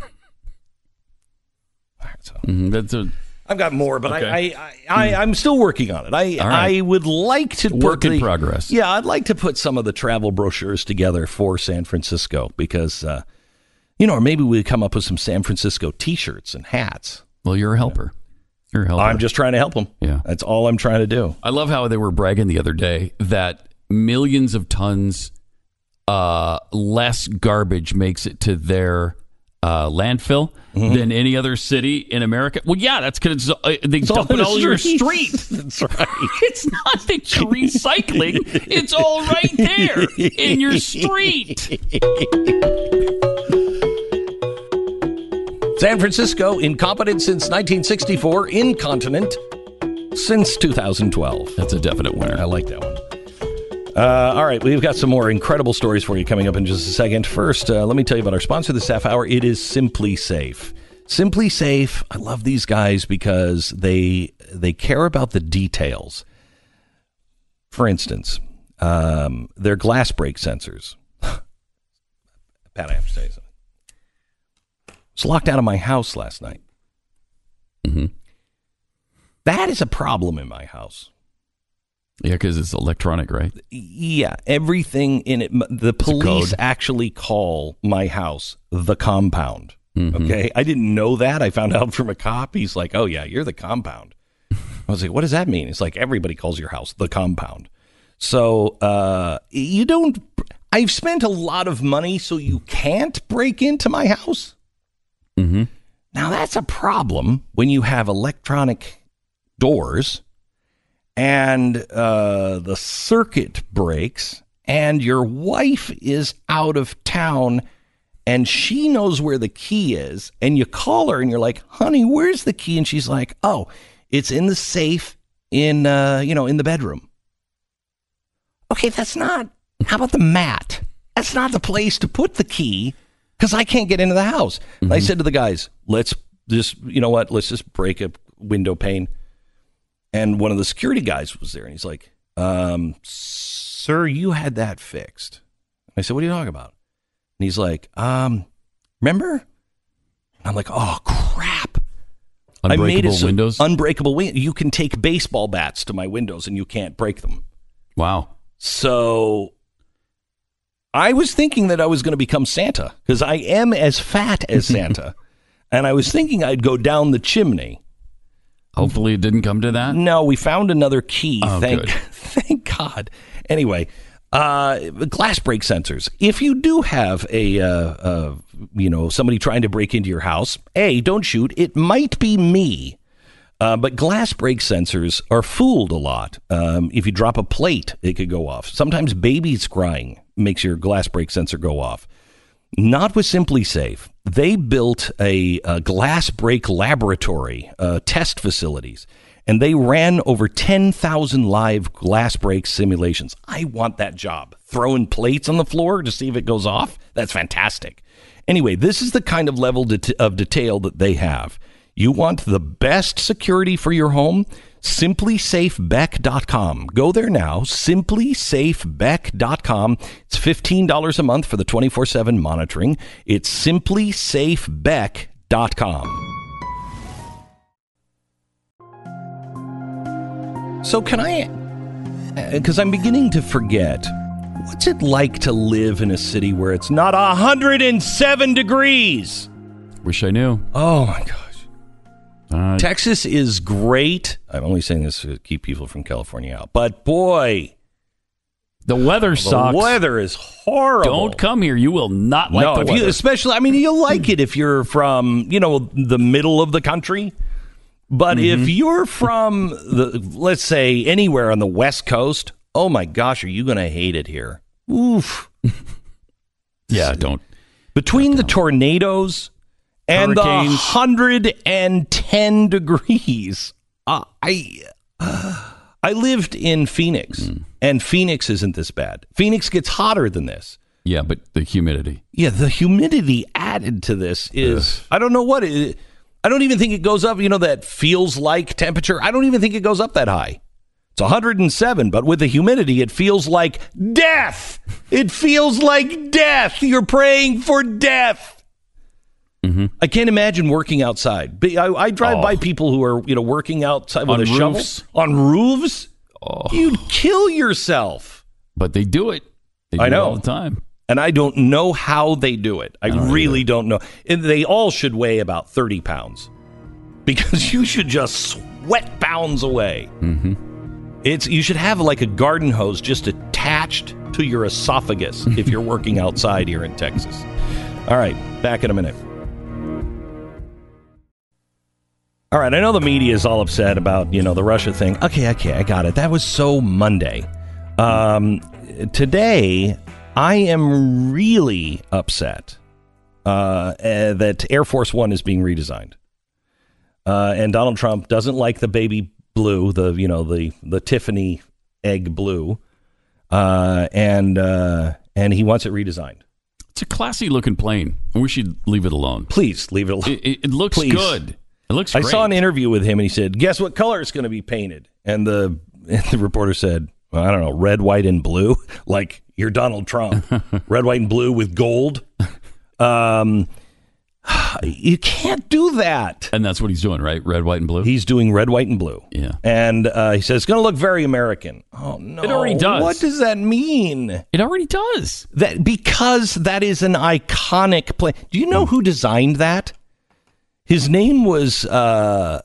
I've got more, but okay. I'm still working on it. I would like to work in progress. Yeah, I'd like to put some of the travel brochures together for San Francisco because, or maybe we come up with some San Francisco T-shirts and hats. Well, you're a helper. You're a helper. I'm just trying to help them. Yeah, that's all I'm trying to do. I love how they were bragging the other day that millions of tons less garbage makes it to their landfill than any other city in America. Well, yeah, that's because they dump it all in your street. That's right. It's not that you're recycling. It's all right there in your street. San Francisco, incompetent since 1964, incontinent since 2012. That's a definite winner. I like that one. All right, we've got some more incredible stories for you coming up in just a second. First, let me tell you about our sponsor this half hour. It is Simply Safe. Simply Safe, I love these guys because they care about the details. For instance, their glass break sensors. Pat, I have to tell you something. I was locked out of my house last night. Mm-hmm. That is a problem in my house. Yeah, because it's electronic, right? Yeah, everything in it. The police actually call my house the compound. Okay, I didn't know that. I found out from a cop. He's like, "Oh yeah, you're the compound." I was like, "What does that mean?" It's like everybody calls your house the compound. So you don't. I've spent a lot of money, so you can't break into my house. Mm-hmm. Now that's a problem when you have electronic doors, and the circuit breaks, and your wife is out of town. And she knows where the key is, and you call her and you're like, "Honey, where's the key?" And she's like, "Oh, it's in the safe in the bedroom." Okay, that's not. How about the mat? That's not the place to put the key because I can't get into the house. Mm-hmm. I said to the guys, "Let's just break a window pane." And one of the security guys was there, and he's like, "Sir, you had that fixed." I said, "What are you talking about?" And he's like, remember? I'm like, oh, crap. Unbreakable windows? Unbreakable windows. You can take baseball bats to my windows and you can't break them. Wow. So I was thinking that I was going to become Santa because I am as fat as Santa. And I was thinking I'd go down the chimney. Hopefully it didn't come to that. No, we found another key. Oh, Thank God. Anyway. Glass break sensors. If you do have somebody trying to break into your house, don't shoot. It might be me. But glass break sensors are fooled a lot. If you drop a plate, it could go off. Sometimes babies crying makes your glass break sensor go off. Not with Simply Safe. They built a glass break laboratory, test facilities. And they ran over 10,000 live glass break simulations. I want that job. Throwing plates on the floor to see if it goes off? That's fantastic. Anyway, this is the kind of level of detail that they have. You want the best security for your home? SimpliSafeBeck.com. Go there now, SimpliSafeBeck.com. It's $15 a month for the 24/7 monitoring. It's SimpliSafeBeck.com. So can I, because I'm beginning to forget, what's it like to live in a city where it's not 107 degrees? Wish I knew. Oh, my gosh. Texas is great. I'm only saying this to keep people from California out. But, boy. The weather sucks. The weather is horrible. Don't come here. You will not like the weather. Especially, you'll like it if you're from, the middle of the country. But if you're from, let's say, anywhere on the West Coast, oh my gosh, are you going to hate it here? Oof. Yeah, don't. Between the tornadoes and hurricanes. The 110 degrees, I lived in Phoenix, and Phoenix isn't this bad. Phoenix gets hotter than this. Yeah, but the humidity. Yeah, the humidity added to this is, I don't know what it is. I don't even think it goes up, that feels like temperature. I don't even think it goes up that high. It's 107, but with the humidity, it feels like death. It feels like death. You're praying for death. Mm-hmm. I can't imagine working outside. I drive by people who are, working outside with a shovel. On roofs? Oh. You'd kill yourself. But they do it. They do it all the time. And I don't know how they do it. I really don't know. And they all should weigh about 30 pounds because you should just sweat pounds away. Mm-hmm. You should have like a garden hose just attached to your esophagus if you're working outside here in Texas. All right, back in a minute. All right, I know the media is all upset about, the Russia thing. Okay, I got it. That was so Monday. Today, I am really upset that Air Force One is being redesigned. And Donald Trump doesn't like the baby blue, the Tiffany egg blue, and he wants it redesigned. It's a classy looking plane. We should leave it alone. Please leave it alone. It looks good. It looks great. I saw an interview with him, and he said, "Guess what color it's going to be painted?" And the reporter said, well, I don't know, red, white, and blue, like you're Donald Trump. Red, white, and blue with gold. You can't do that. And that's what he's doing, right? Red, white, and blue? He's doing red, white, and blue. Yeah. And he says it's going to look very American. Oh, no. It already does. What does that mean? It already does. Because that is an iconic plane. Do you know who designed that? His name was Raymond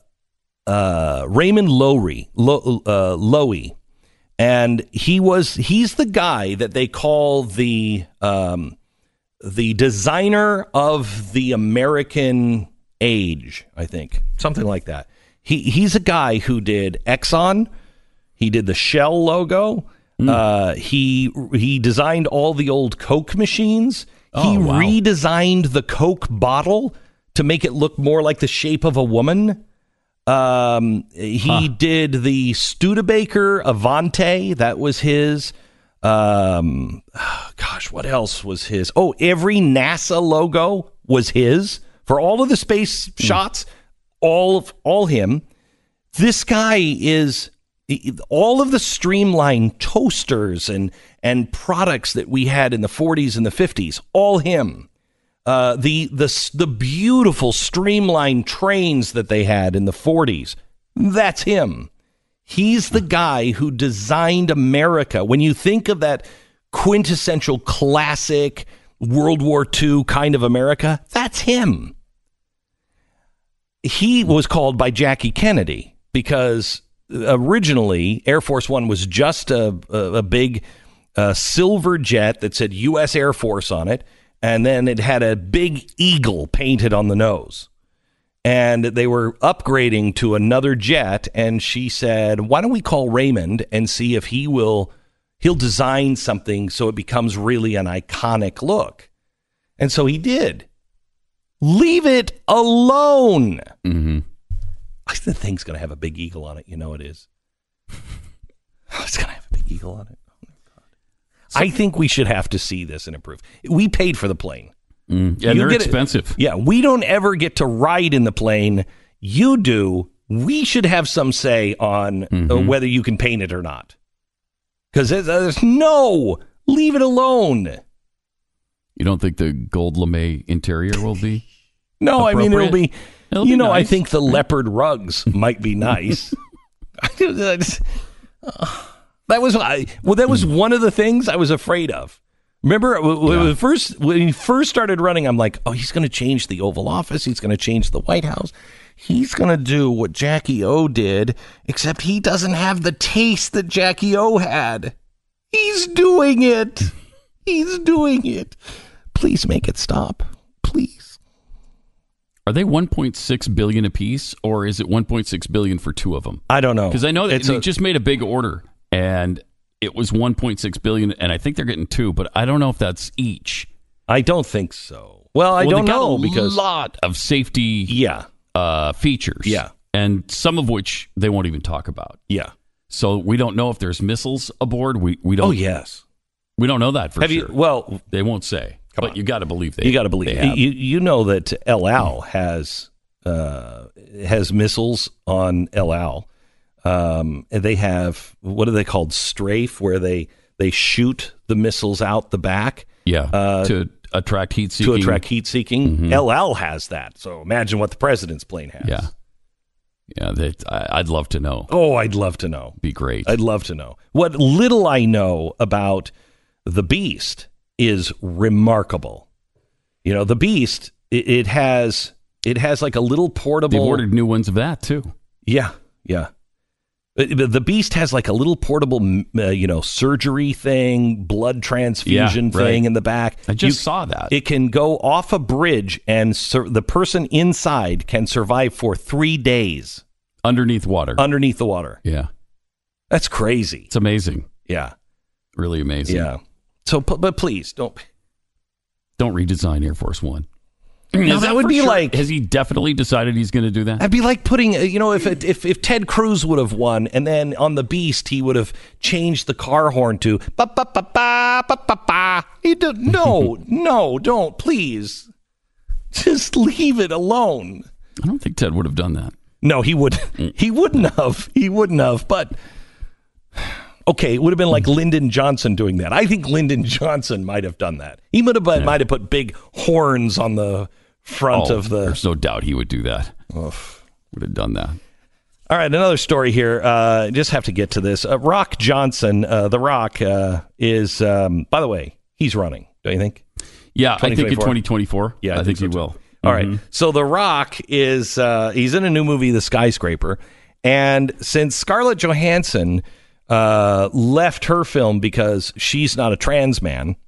Loewy. And he's the guy that they call the designer of the American age, I think. Something like that. He's a guy who did Exxon. He did the Shell logo. He designed all the old Coke machines. He redesigned the Coke bottle to make it look more like the shape of a woman. He did the Studebaker Avante. That was his. Gosh, what else was his? Oh, every NASA logo was his for all of the space shots. All him. This guy is all of the streamlined toasters and products that we had in the 40s and the 50s. All him. The beautiful streamlined trains that they had in the 40s. That's him. He's the guy who designed America. When you think of that quintessential classic World War II kind of America, that's him. He was called by Jackie Kennedy because originally Air Force One was just a big silver jet that said U.S. Air Force on it. And then it had a big eagle painted on the nose. And they were upgrading to another jet. And she said, why don't we call Raymond and see if he'll design something so it becomes really an iconic look. And so he did. Leave it alone. Mm-hmm. The thing's going to have a big eagle on it. You know it is. It's going to have a big eagle on it. I think we should have to see this and improve. We paid for the plane. Yeah, they're expensive. Yeah, we don't ever get to ride in the plane. You do. We should have some say on whether you can paint it or not. Because there's leave it alone. You don't think the gold lame interior will be? No, I mean, it'll be nice. I think the leopard rugs might be nice. That was one of the things I was afraid of. Remember, when he first started running, I'm like, oh, he's going to change the Oval Office. He's going to change the White House. He's going to do what Jackie O did, except he doesn't have the taste that Jackie O had. He's doing it. He's doing it. Please make it stop. Please. Are they $1.6 billion apiece, or is it $1.6 billion for two of them? I don't know. Because I know that they just made a big order. And it was $1.6 billion, and I think they're getting two, but I don't know if that's each. I don't think so. Well, I don't know because a lot of safety features. Yeah. And some of which they won't even talk about. Yeah. So we don't know if there's missiles aboard. We don't. Oh, yes. We don't know that for sure. Well, they won't say. But you got to believe they. You got to believe. You know that El Al has missiles on El Al. They have, what are they called? Strafe, where they shoot the missiles out the back. Yeah, to attract heat seeking. Mm-hmm. El Al has that. So imagine what the president's plane has. Yeah. Yeah, I'd love to know. Oh, I'd love to know. Be great. I'd love to know. What little I know about the Beast is remarkable. You know, the Beast, it has like a little portable. They've ordered new ones of that too. Yeah, yeah. The Beast has like a little portable, surgery thing, blood transfusion thing in the back. I just saw that. It can go off a bridge and the person inside can survive for 3 days. Underneath water. Underneath the water. Yeah. That's crazy. It's amazing. Yeah. Really amazing. Yeah. So, but please don't redesign Air Force One. That would be like. Has he definitely decided he's going to do that? That'd be like putting, if Ted Cruz would have won, and then on the Beast he would have changed the car horn to ba ba ba ba ba ba ba. No, don't, please, just leave it alone. I don't think Ted would have done that. No, he would. He wouldn't have. He wouldn't have. But okay, it would have been like Lyndon Johnson doing that. I think Lyndon Johnson might have done that. He might have put big horns on the front of the... There's no doubt he would do that. Oof. Would have done that. All right, another story here. Just have to get to this. Rock Johnson, The Rock, is, by the way, he's running, don't you think? Yeah, I think in 2024. Yeah, I think he will. All right. So The Rock is, he's in a new movie, The Skyscraper. And since Scarlett Johansson left her film because she's not a trans man,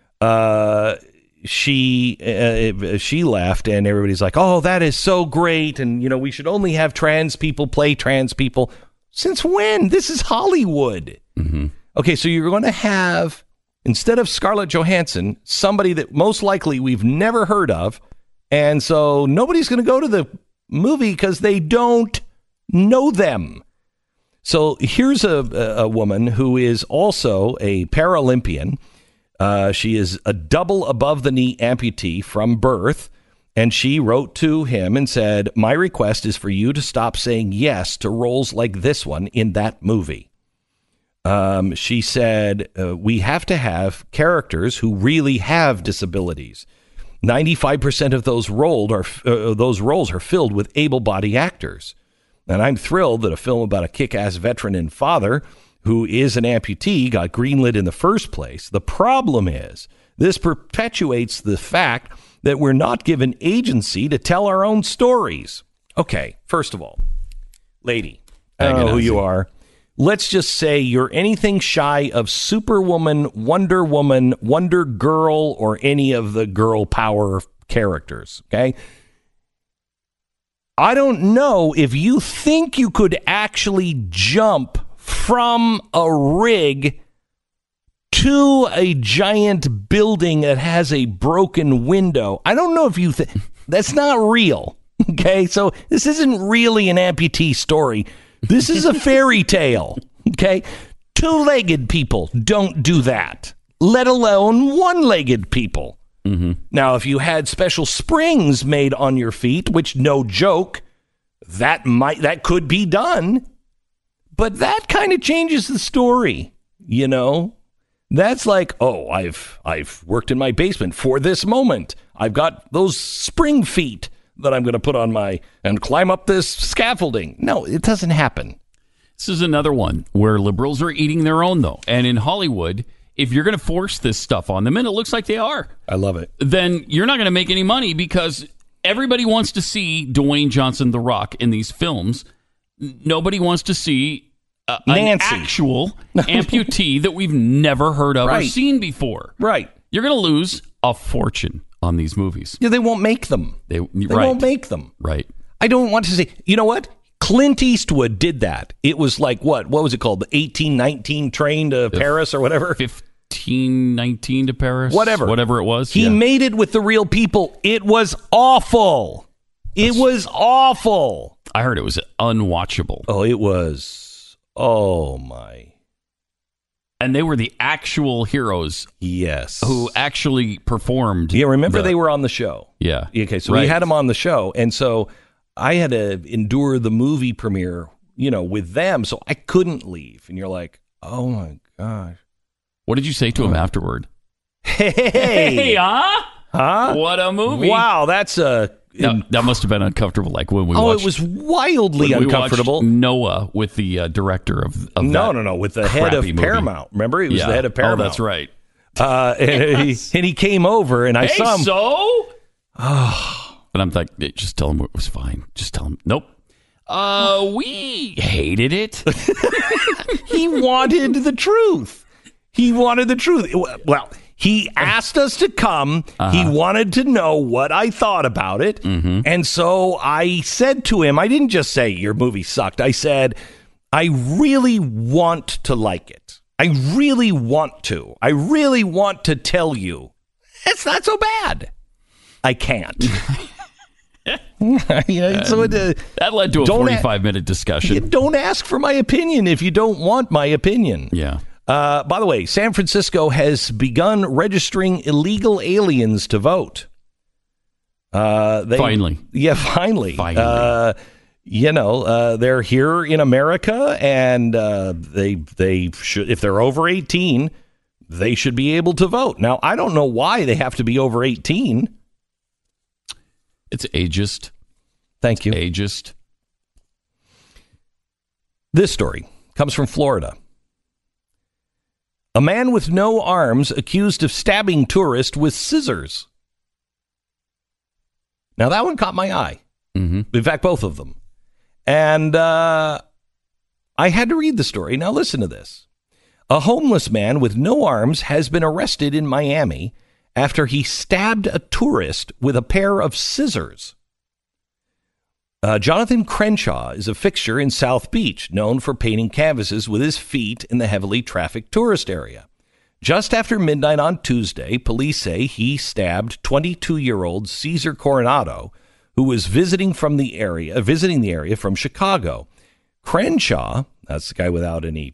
she left, and everybody's like, oh, that is so great. And, you know, we should only have trans people play trans people. Since when? This is Hollywood. Mm-hmm. Okay, so you're going to have, instead of Scarlett Johansson, somebody that most likely we've never heard of. And so nobody's going to go to the movie because they don't know them. So here's a woman who is also a Paralympian. She is a double above the knee amputee from birth. And she wrote to him and said, my request is for you to stop saying yes to roles like this one in that movie. She said, we have to have characters who really have disabilities. 95% of those roles are filled with able-bodied actors. And I'm thrilled that a film about a kick-ass veteran and father who is an amputee got greenlit in the first place. The problem is this perpetuates the fact that we're not given agency to tell our own stories. Okay, first of all, lady, I don't know who you are. Let's just say you're anything shy of Superwoman, Wonder Woman, Wonder Girl, or any of the girl power characters, okay? I don't know if you think you could actually jump from a rig to a giant building that has a broken window. I don't know if you think... That's not real, okay? So this isn't really an amputee story. This is a fairy tale, okay? Two-legged people don't do that, let alone one-legged people. Mm-hmm. Now, if you had special springs made on your feet, which, no joke, that could be done, but that kind of changes the story, you know? That's like, oh, I've worked in my basement for this moment. I've got those spring feet that I'm going to put on and climb up this scaffolding. No, it doesn't happen. This is another one where liberals are eating their own, though. And in Hollywood, if you're going to force this stuff on them, and it looks like they are. I love it. Then you're not going to make any money because everybody wants to see Dwayne Johnson, The Rock, in these films. Nobody wants to see an actual amputee that we've never heard of or seen before. Right. You're going to lose a fortune on these movies. Yeah, they won't make them. They won't make them. Right. I don't want to say, you know what? Clint Eastwood did that. It was like, what was it called? The 1819 train to Paris or whatever? 1519 to Paris? Whatever it was. He made it with the real people. It was awful. It was awful. I heard it was unwatchable. Oh, it was. Oh, my. And they were the actual heroes. Yes. Who actually performed. Yeah, remember they were on the show. Yeah. Okay, so we had them on the show. And so I had to endure the movie premiere, with them. So I couldn't leave. And you're like, oh, my gosh. What did you say to him afterward? Hey, huh? What a movie. Wow, that's that must have been uncomfortable. Like when we watched, it was wildly uncomfortable. Noah with the director of no, with the head of Paramount. Remember, he was the head of Paramount. Oh, that's right. And he came over, and I saw him. And I'm like, just tell him it was fine. Just tell him, nope. We hated it. He wanted the truth. Well, he asked us to come. He wanted to know what I thought about it. Mm-hmm. And so I said to him, I didn't just say your movie sucked. I said, I really want to like it. I really want to. I really want to tell you it's not so bad. I can't. That led to a 45-minute discussion. You don't ask for my opinion if you don't want my opinion. Yeah. By the way, San Francisco has begun registering illegal aliens to vote. Finally. Yeah, finally. They're here in America, and they should, if they're over 18, they should be able to vote. Now, I don't know why they have to be over 18. It's ageist. Thank you. Ageist. This story comes from Florida. A man with no arms accused of stabbing tourist with scissors. Now, that one caught my eye. Mm-hmm. In fact, both of them. And I had to read the story. Now, listen to this. A homeless man with no arms has been arrested in Miami after he stabbed a tourist with a pair of scissors. Jonathan Crenshaw is a fixture in South Beach, known for painting canvases with his feet in the heavily trafficked tourist area. Just after midnight on Tuesday, police say he stabbed 22-year-old Cesar Coronado, who was visiting the area from Chicago. Crenshaw, that's the guy without any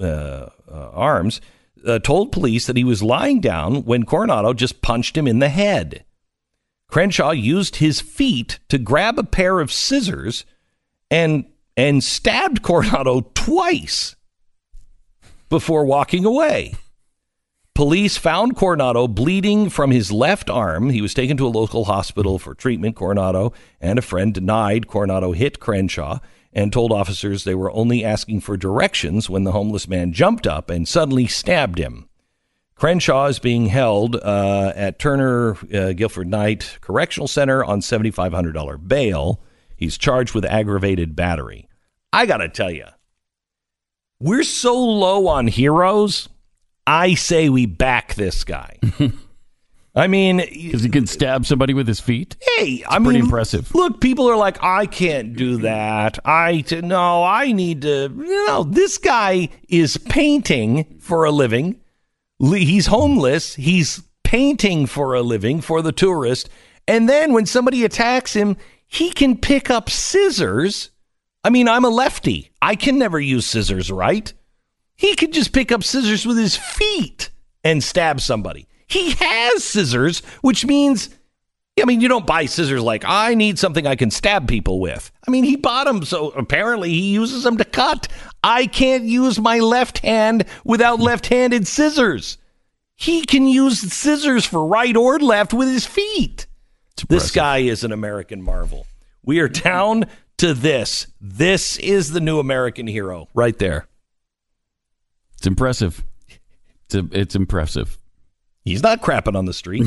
arms, told police that he was lying down when Coronado just punched him in the head. Crenshaw used his feet to grab a pair of scissors and stabbed Coronado twice before walking away. Police found Coronado bleeding from his left arm. He was taken to a local hospital for treatment. Coronado and a friend denied Coronado hit Crenshaw and told officers they were only asking for directions when the homeless man jumped up and suddenly stabbed him. Crenshaw is being held at Turner Guilford Knight Correctional Center on $7,500 bail. He's charged with aggravated battery. I got to tell you, we're so low on heroes, I say we back this guy. I mean, because he can stab somebody with his feet. Hey, pretty impressive. Look, people are like, I can't do that. I need to. This guy is painting for a living. He's homeless. He's painting for a living for the tourist. And then when somebody attacks him, he can pick up scissors. I mean, I'm a lefty. I can never use scissors, right? He could just pick up scissors with his feet and stab somebody. He has scissors, which means, you don't buy scissors like, I need something I can stab people with. I mean, he bought them, so apparently he uses them to cut. I can't use my left hand without left-handed scissors. He can use scissors for right or left with his feet. This guy is an American marvel. We are down to this. This is the new American hero right there. It's impressive. It's impressive. He's not crapping on the street.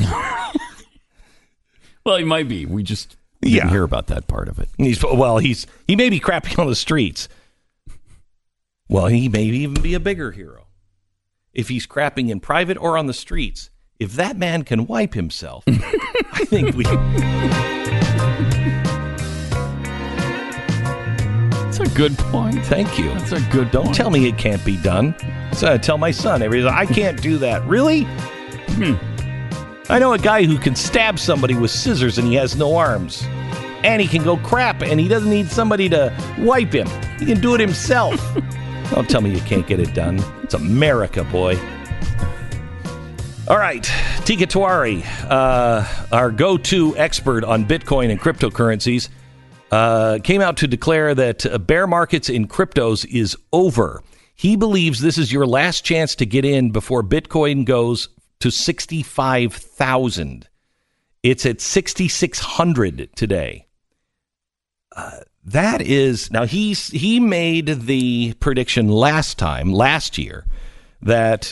Well, he might be. We just didn't hear about that part of it. He may be crapping on the streets. Well, he may even be a bigger hero. If he's crapping in private or on the streets, if that man can wipe himself, I think we... That's a good point. Thank you. That's a good Don't point. tell me it can't be done. So I tell my son, everybody's like, I can't do that. Really? I know a guy who can stab somebody with scissors and he has no arms. And he can go crap and he doesn't need somebody to wipe him. He can do it himself. Don't tell me you can't get it done. It's America, boy. All right. Tika Tiwari, our go-to expert on Bitcoin and cryptocurrencies, came out to declare that bear markets in cryptos is over. He believes this is your last chance to get in before Bitcoin goes to 65,000. It's at 6,600 today. That is, now he made the prediction last year, that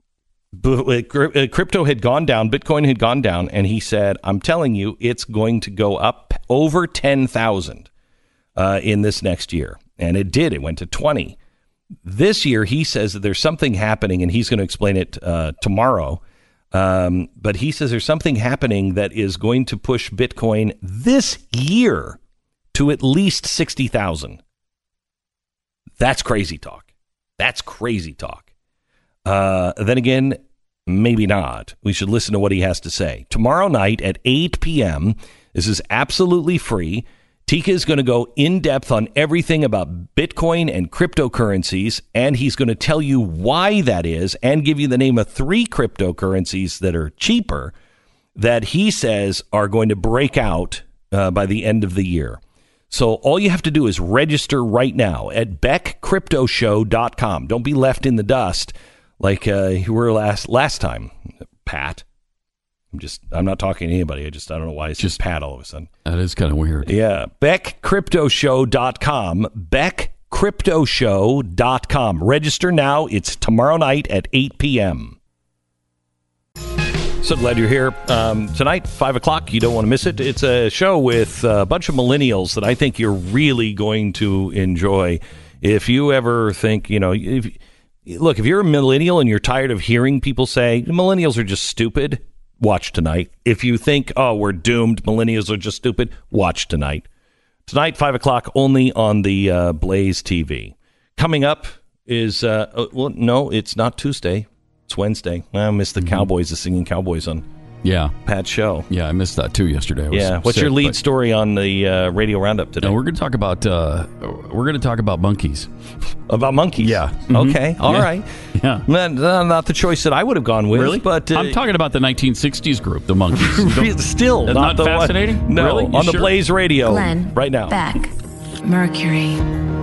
crypto had gone down, Bitcoin had gone down, and he said, I'm telling you, it's going to go up over 10,000 in this next year. And it did. It went to 20. This year, he says that there's something happening, and he's going to explain it tomorrow. But he says there's something happening that is going to push Bitcoin this year to at least 60,000. That's crazy talk. Then again, maybe not. We should listen to what he has to say. Tomorrow night at 8 p.m., this is absolutely free. Tika is going to go in depth on everything about Bitcoin and cryptocurrencies, and he's going to tell you why that is and give you the name of 3 cryptocurrencies that are cheaper that he says are going to break out by the end of the year. So all you have to do is register right now at beckcryptoshow.com. Don't be left in the dust like you were last time, Pat. I'm not talking to anybody. I don't know why it's just Pat all of a sudden. That is kind of weird. Yeah. BeckCryptoShow.com. BeckCryptoShow.com. Register now. It's tomorrow night at 8 p.m. So glad you're here. Tonight, 5 o'clock. You don't want to miss it. It's a show with a bunch of millennials that I think you're really going to enjoy. If you ever think, if you're a millennial and you're tired of hearing people say millennials are just stupid, watch tonight. If you think, we're doomed, millennials are just stupid, watch tonight. Tonight, 5 o'clock, only on the Blaze TV. Coming up is, no, it's not Tuesday. It's Wednesday. I missed the Cowboys, the singing Cowboys on Pat's show. Yeah, I missed that too yesterday. What's your lead story on the radio roundup today? No, we're going to talk about monkeys. About monkeys? Yeah. Mm-hmm. Okay. All right. Yeah. Not the choice that I would have gone with. Really? But I'm talking about the 1960s group, the Monkees. Still not the fascinating? One. No, really? on the Blaze Radio Glenn, right now. Beck, Mercury.